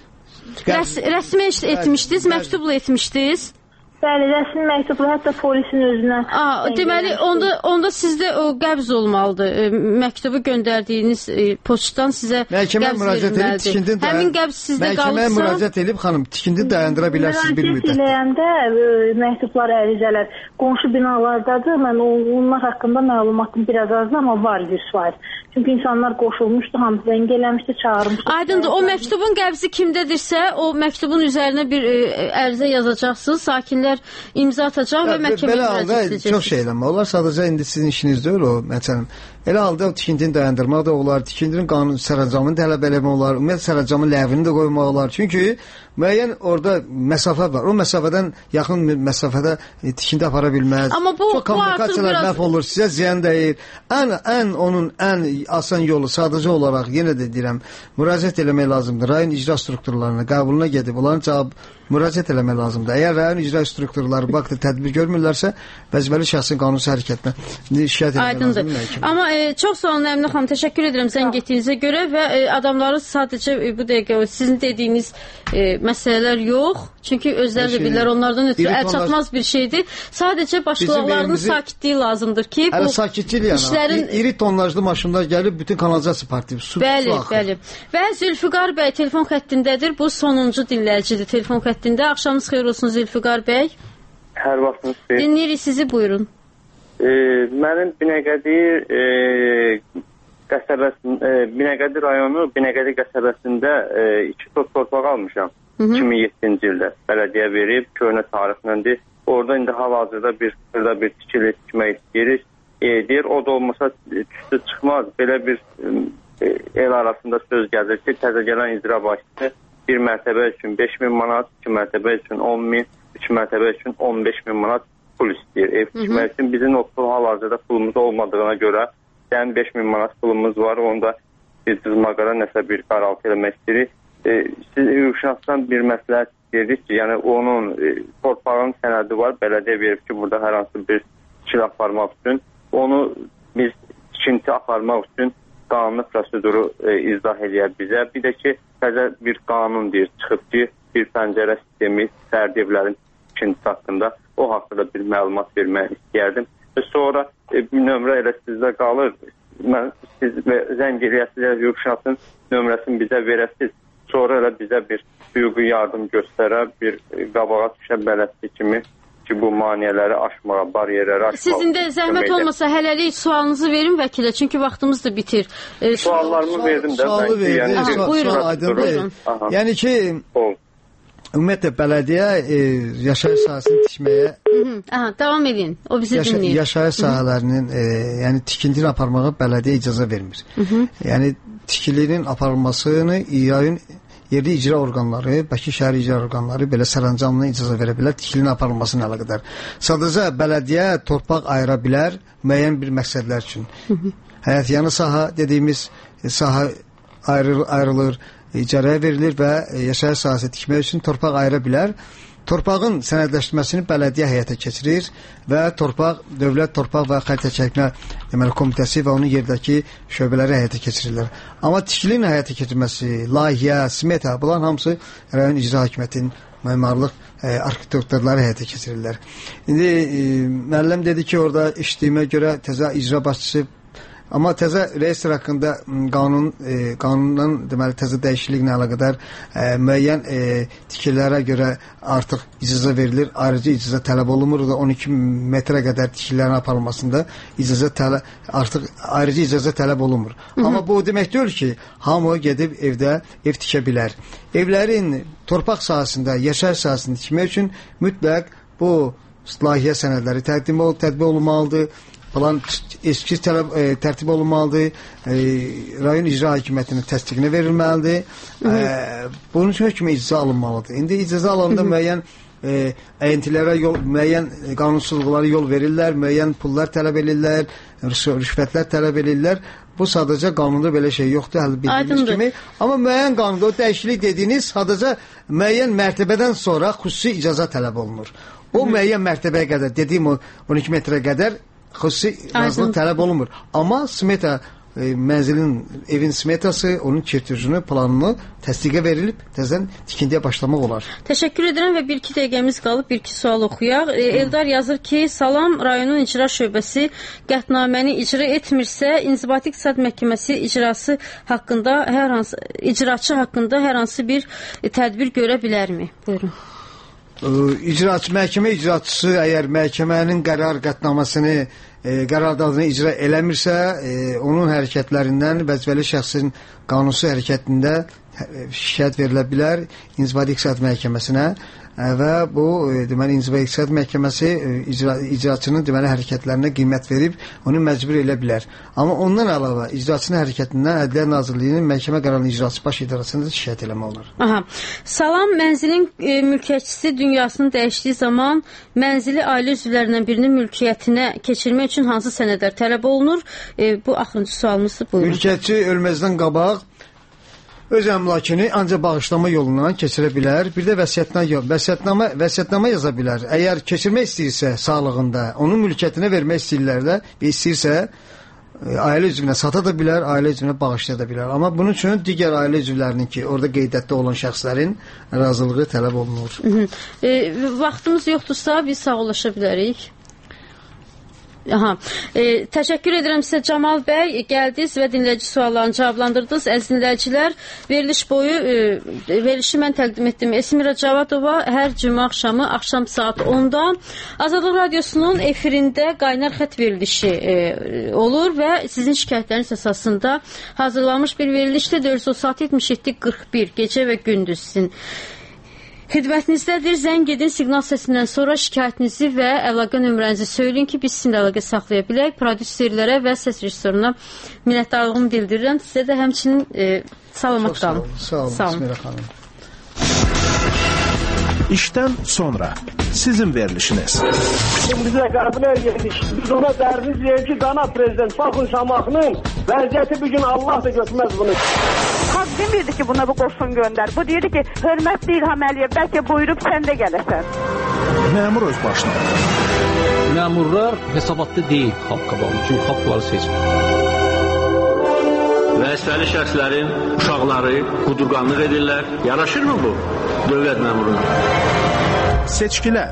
Rəs rəsmi etmişdiniz, məktubla etmişdiniz. Bəli, rəsmi məktubla, hətta polisin özünə... Aa, deməli, onda, onda sizdə o qəbz olmalıdır. E, məktubu göndərdiyiniz e, poçtdan sizə məhkəmə qəbz verilməlidir. Həmin qəbz sizdə qalıbsa... Məhkəməyə müraciət edib, xanım, tikindi dayandıra bilərsiniz bir müddət. Müraciət eləyəndə e, məktublar, ərizələr qonşu binalardadır. Mən onlar haqqında məlumatım biraz azdır, amma var yüz faiz. Çünki insanlar qoşulmuşdu, hamı zəng eləmişdi, çağırmışdı. Aydındır, o məktubun qəbzi kimdədirsə, o məktubun üzərinə bir e, ərizə yazacaqsınız, sakinlər imza atacaq və məhkəməyə müraciət edəcəksiniz. Çox şey eləmə olar. Sadəcə indi sizin işiniz deyil o, məsələn. Elə halda o tikintini dayandırmaq da olar, tikintinin qanun sərəncamını tələb eləmək olar, ümumiyyətlə sərəncamın ləğvini də qoymaq olar. Çünki müəyyən orada məsafə var. O məsafədən yaxın məsafədə e, tikinti apara bilməz. Amma bu, çox kommunikasiyalar biraz... məhv olur, sizə ziyan dəyir. Ən, ən onun ən asan yolu sadəcə olaraq yenə də deyirəm, müraciət eləmək lazımdır. Rayon icra strukturlarına, qəbuluna gedib onların cavab müraciət eləmək lazımdır. Əgər rayon icra strukturları baxdı tədbir görmürlərsə, vəzifəli şəxsin qanunsuz hərəkətinə şikayət etmək lazımdır. Amma e, çox sağ olun Əminə xanım, təşəkkür edirəm zəng etdiyinizə görə və e, adamları sadəcə e, bu dəqiqə sizin dediyiniz e, məsələlər yox. Çünki özləri də bilirlər, onlardan ötürü əl çatmaz bir şeydir. Sadəcə başqalarının sakitliyi lazımdır ki, bu işlərin... İri tonlajlı maşınlar gəlib bütün kanalizasiya partiyası su Bəli, bəli. Və Zülfüqar bəy telefon xəttindədir. Bu sonuncu dinləyicidir telefon xəttində. Axşamınız xeyir olsun Zülfüqar bəy. Hər vaxtınız xeyir. Dinləyirik sizi, buyurun. E, mənim Binəqədi e, qəsəbəsin, e, Binəqədi rayonu Binəqədi qəsəbəsində e, iki tot torpaq almışam. Hı -hı. iki min yeddinci ildə bələdiyyə verib, köhnə tarixləndir. Orada indi hal-hazırda bir xırda bir tikili tikmək istəyirik. E, deyir, o da olmasa tüstü çıxmaz. Belə bir e, el arasında söz gəlir ki, təzə gələn icra başçısı bir mərtəbə üçün beş min manat, iki mərtəbə üçün on min, üç mərtəbə üçün on beş min manat pul istəyir. Ev tikmək üçün bizim o pul hal-hazırda pulumuz olmadığına görə dən beş min manat pulumuz var. Onda biz cızmaqara nəsə bir qaraltı eləmək istəyirik. E, siz hüquqşünasdan bir məsləhət istəyirdik ki, yəni onun e, torpağın sənədi var, bələdiyyə verib ki, burada hər hansı bir tikili aparmaq üçün, onu biz tikinti aparmaq üçün qanuni proseduru e, izah edir bizə. Bir də ki, təzə bir qanun deyir, çıxıb ki, bir pəncərə sistemi fərdi evlərin tikintisi haqqında, o haqqında bir məlumat vermək istəyərdim. Və sonra e, bir nömrə elə sizdə qalır, mən siz zəng eləyəsiniz, hüquqşünasın nömrəsini bizə verəsiniz. Sonra elə bizə bir hüquqi yardım göstərər, bir qabağa düşə bələdçi kimi ki, bu maniyələri aşmağa, bariyerləri aşmağa. Sizin də zəhmət olmasa hələlik sualınızı verin vəkilə, çünki vaxtımız da bitir. E, Suallarımı verdim də. Sualı verdi, yəni, aha, buyurun. Aydın buyurun. Yəni ki, ümumiyyətlə bələdiyyə e, yaşayış sahəsini tikməyə... Hı -hı. Aha, davam edin, o bizi yaşa dinləyir. Yaşayış sahələrinin, e, yəni tikintini aparmağa bələdiyyə icazə vermir. Hı -hı. Yəni tikilinin aparılmasını İAİ-nin yerli icra orqanları, Bakı şəhər icra orqanları belə sərəncamla icazə verə bilər tikilinin aparılmasına əlaqədar. Sadəcə bələdiyyə torpaq ayıra bilər müəyyən bir məqsədlər üçün. Həyətyanı sahə dediyimiz sahə ayrı, ayrılır, icarəyə verilir və yaşayış sahəsi tikmək üçün torpaq ayıra bilər. Torpağın sənədləşdirməsini bələdiyyə həyata keçirir və torpaq, dövlət torpaq və xəritə çəkmə deməli komitəsi və onun yerdəki şöbələri həyata keçirirlər. Amma tikilinin həyata keçirilməsi, layihə, smeta, bunların hamısı rayon icra hakimiyyətinin memarlıq e, arxitektorları həyata keçirirlər. İndi e, müəllim dedi ki, orada işlədiyimə görə təzə icra başçısı, amma təzə reyestr haqqında qanun e, qanundan deməli təzə dəyişikliklə əlaqədar e, müəyyən e, tikililərə görə artıq icazə verilir. Ayrıca icazə tələb olunmur da on iki metrə qədər tikililərin aparılmasında icazə tələb artıq ayrıca icazə tələb olunmur. Hı -hı. Amma bu o demək deyil ki, hamı gedib evdə ev tikə bilər. Evlərin torpaq sahəsində, yaşayış sahəsində tikmək üçün mütləq bu layihə sənədləri təqdim olunmalıdır. Plan eskiz tələb e, tərtib olunmalıdır. E, rayon icra hakimiyyətinin təsdiqinə verilməlidir. E, bunun üçün hökmə icza alınmalıdır. İndi icza alanda müəyyən e, əyintilərə yol, müəyyən qanunsuzluqlara yol verirlər, müəyyən pullar tələb edirlər, rüşvətlər tələb edirlər. Bu sadəcə qanunda belə şey yoxdur, hələ bildiyiniz kimi. Amma müəyyən qanunda o dəyişiklik dediyiniz sadəcə müəyyən mərtəbədən sonra xüsusi icazə tələb olunur. O müəyyən mərtəbəyə qədər, dediyim o on iki metrə qədər xüsusi razılıq tələb olunmur. Amma smeta e, mənzilin, evin smetası, onun çirtücünü, planını təsdiqə verilib, təzədən tikintiyə başlamaq olar. Təşəkkür edirəm və bir-iki dəqiqəmiz qalıb, bir-iki sual oxuyaq. E, Eldar yazır ki, Salam, rayonun icra şöbəsi qətnaməni icra etmirsə, İnzibati İqtisad Məhkəməsi icrası haqqında hər hansı, icraçı haqqında hər hansı bir e, tədbir görə bilərmi? Buyurun. İcraçı, məhkəmə icraçısı əgər məhkəmənin qərar qətnamasını e, qərardadını icra eləmirsə, e, onun hərəkətlərindən vəzifəli şəxsin qanunsuz hərəkətində şikayət verilə bilər İnzibati İqtisad Məhkəməsinə e, və bu e, deməli İnzibati İqtisad Məhkəməsi e, icra, icraçının deməli hərəkətlərinə qiymət verib onu məcbur elə bilər. Amma ondan əlavə icraçının hərəkətindən Ədliyyə Nazirliyinin məhkəmə qərarının icrası baş idarəsində şikayət eləmək olar. Aha. Salam, mənzilin e, mülkiyyətçisi dünyasını dəyişdiyi zaman mənzili ailə üzvlərindən birinin mülkiyyətinə keçirmək üçün hansı sənədlər tələb olunur? E, bu axırıncı sualımızdır. Buyurun. Mülkiyyətçi ölməzdən qabaq öz əmlakını ancaq bağışlama yolundan keçirə bilər. Bir də vəsiyyətnamə, vəsiyyətnamə, vəsiyyətnamə yaza bilər. Əgər keçirmək istəyirsə sağlığında, onun mülkiyyətinə vermək istəyirlər də, istəyirsə ailə üzvünə sata da bilər, ailə üzvünə bağışlaya da bilər. Amma bunun üçün digər ailə üzvlərinin ki, orada qeydətdə olan şəxslərin razılığı tələb olunur. Hı -hı. E, vaxtımız yoxdursa biz sağollaşa bilərik. Aha. E, təşəkkür edirəm sizə Camal bəy, gəldiniz və dinləyici suallarını cavablandırdınız. Əziz dinləyicilər, veriliş boyu e, verilişi mən təqdim etdim. Esmira Cavadova hər cümə axşamı axşam saat onda Azadlıq Radiosunun efirində qaynar xət verilişi e, olur və sizin şikayətləriniz əsasında hazırlanmış bir verilişdir. dörd yüz otuz altı yetmiş yeddi qırx bir gecə və gündüz sizin xidmətinizdədir. Zəng edin, siqnal səsindən sonra şikayətinizi və əlaqə nömrənizi söyləyin ki, biz sizinlə əlaqə saxlaya bilək. Prodüserlərə və səs rejissoruna minnətdarlığımı bildirirəm. Sizə də həmçinin e, salamat qalın. Sağ olun, sağ olun. Esmira xanım. İşdən sonra sizin verilişiniz. Bizə qəbul edildik. Biz ona dərdiz verir ki, qana prezident Baxın Şamaxının vəziyyəti bir gün Allah da götürməz bunu. Xalq demirdi ki, buna bu qoşun göndər. Bu deyirdi ki, hörmətli İlham Əliyev, bəlkə buyurub sən də gələsən. Məmur öz başına. Məmurlar hesabatda deyil xalq qabağında. Çünki xalq bunları seçmir. Vəzifəli şəxslərin uşaqları qudurqanlıq edirlər. Yaraşırmı bu dövlət məmuruna? Seçkilər.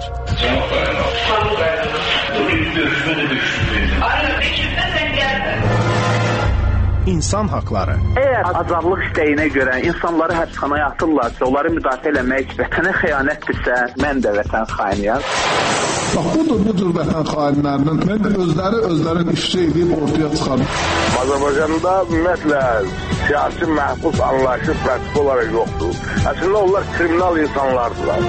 İnsan haqları. Əgər azadlıq istəyinə görə insanları həbsxanaya atırlarsa, onları müdafiə eləmək vətənə xəyanətdirsə, mən də vətən xainiyəm. Bax, budur bu cür vətən xainlərinin mən özləri özlərin işçi edib ortaya çıxarım. Azərbaycanda ümumiyyətlə siyasi məhbus anlayışı pratik olaraq yoxdur. Əslində onlar kriminal insanlardılar.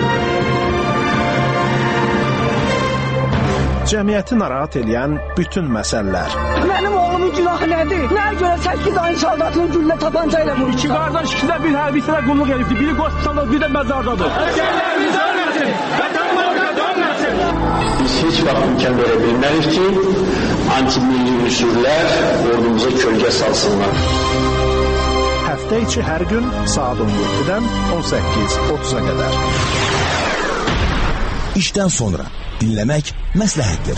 Cəmiyyəti narahat edən bütün məsələlər. Mənim oğlumun günahı nədir? Nəyə görə səkkiz ayın saldatını güllə tapanca ilə vurmuşlar? İki qardaş ikisində bir hərbiçilə qulluq edibdir. Biri qoşqalı, bir də məzardadır. Əsgərlərimiz ölməsin! Vətən borca dönməsin! Biz heç vaxt imkan verə bilmərik ki, antimilli ünsürlər ordumuza kölgə salsınlar. Həftə içi hər gün saat on yeddidən on səkkiz otuz'a qədər. İşdən sonra dinləmək məsləhətdir.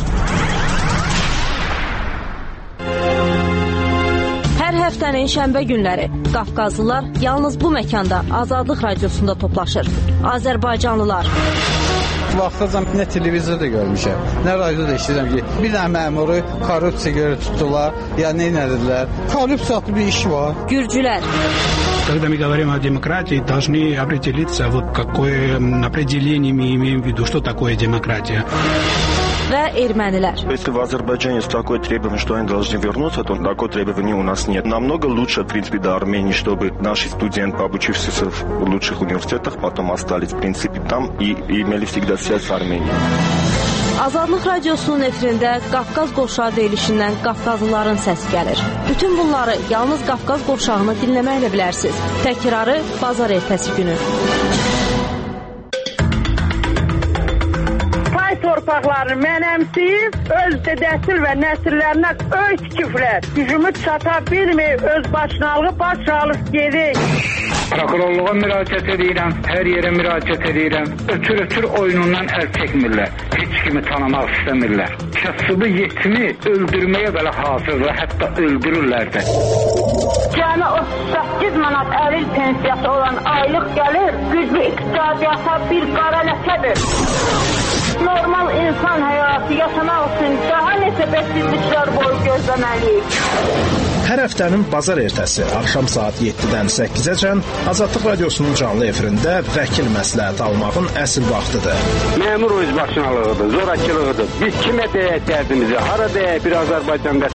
Hər həftənin şənbə günləri Qafqazlılar yalnız bu məkanda Azadlıq Radiosunda toplaşır. Azərbaycanlılar. Vaxtacam nə televizorda görmüşəm, nə radioda eşidirəm ki, bir dənə məmuru korrupsiya görə tutdular, ya nə edilər? Korrupsiyalı bir iş var. Gürcülər. Когда мы говорим о демократии, должны определиться, вот какое определение мы имеем в виду, что такое демократия. Və ermənilər. Если в Азербайджане есть такое требование, что они должны вернуться, то такое требование у нас нет. Намного лучше, в принципе, до Армении, чтобы наши студенты, обучившиеся в лучших университетах, потом остались, в принципе, там и, и имели всегда связь с Арменией. Azadlıq Radiosunun efirində Qafqaz qovşağı deyilişindən Qafqazlıların səsi gəlir. Bütün bunları yalnız Qafqaz qovşağını dinləməklə bilərsiniz. Təkrarı bazar ertəsi günü. Pay torpaqlarını mənəmsiyib, öz dədəsil və nəsillərinə öy tikiblər. Gücümüz çata bilmir, öz başınalığı baş alıb gedir. Prokurorluğa müraciət edirəm, hər yerə müraciət edirəm. Ötür-ötür oyunundan əl çəkmirlər. Heç kimi tanımaq istəmirlər. Kasıbı yetimi öldürməyə belə hazırlar, hətta öldürürlər də. Cəmi otuz səkkiz manat əril pensiyası olan aylıq gəlir, güclü iqtisadiyyata bir qara ləkədir. Normal insan həyatı yaşamaq üçün daha neçə bəsizliklər boyu gözləməliyik. Hər həftənin bazar ertəsi axşam saat yeddidən səkkizəcən Azadlıq Radiosunun canlı efirində vəkil məsləhət almağın əsl vaxtıdır. Məmur özbaşınalığıdır, zorakılığıdır. Biz kimə deyək dərdimizi, hara deyək bir Azərbaycan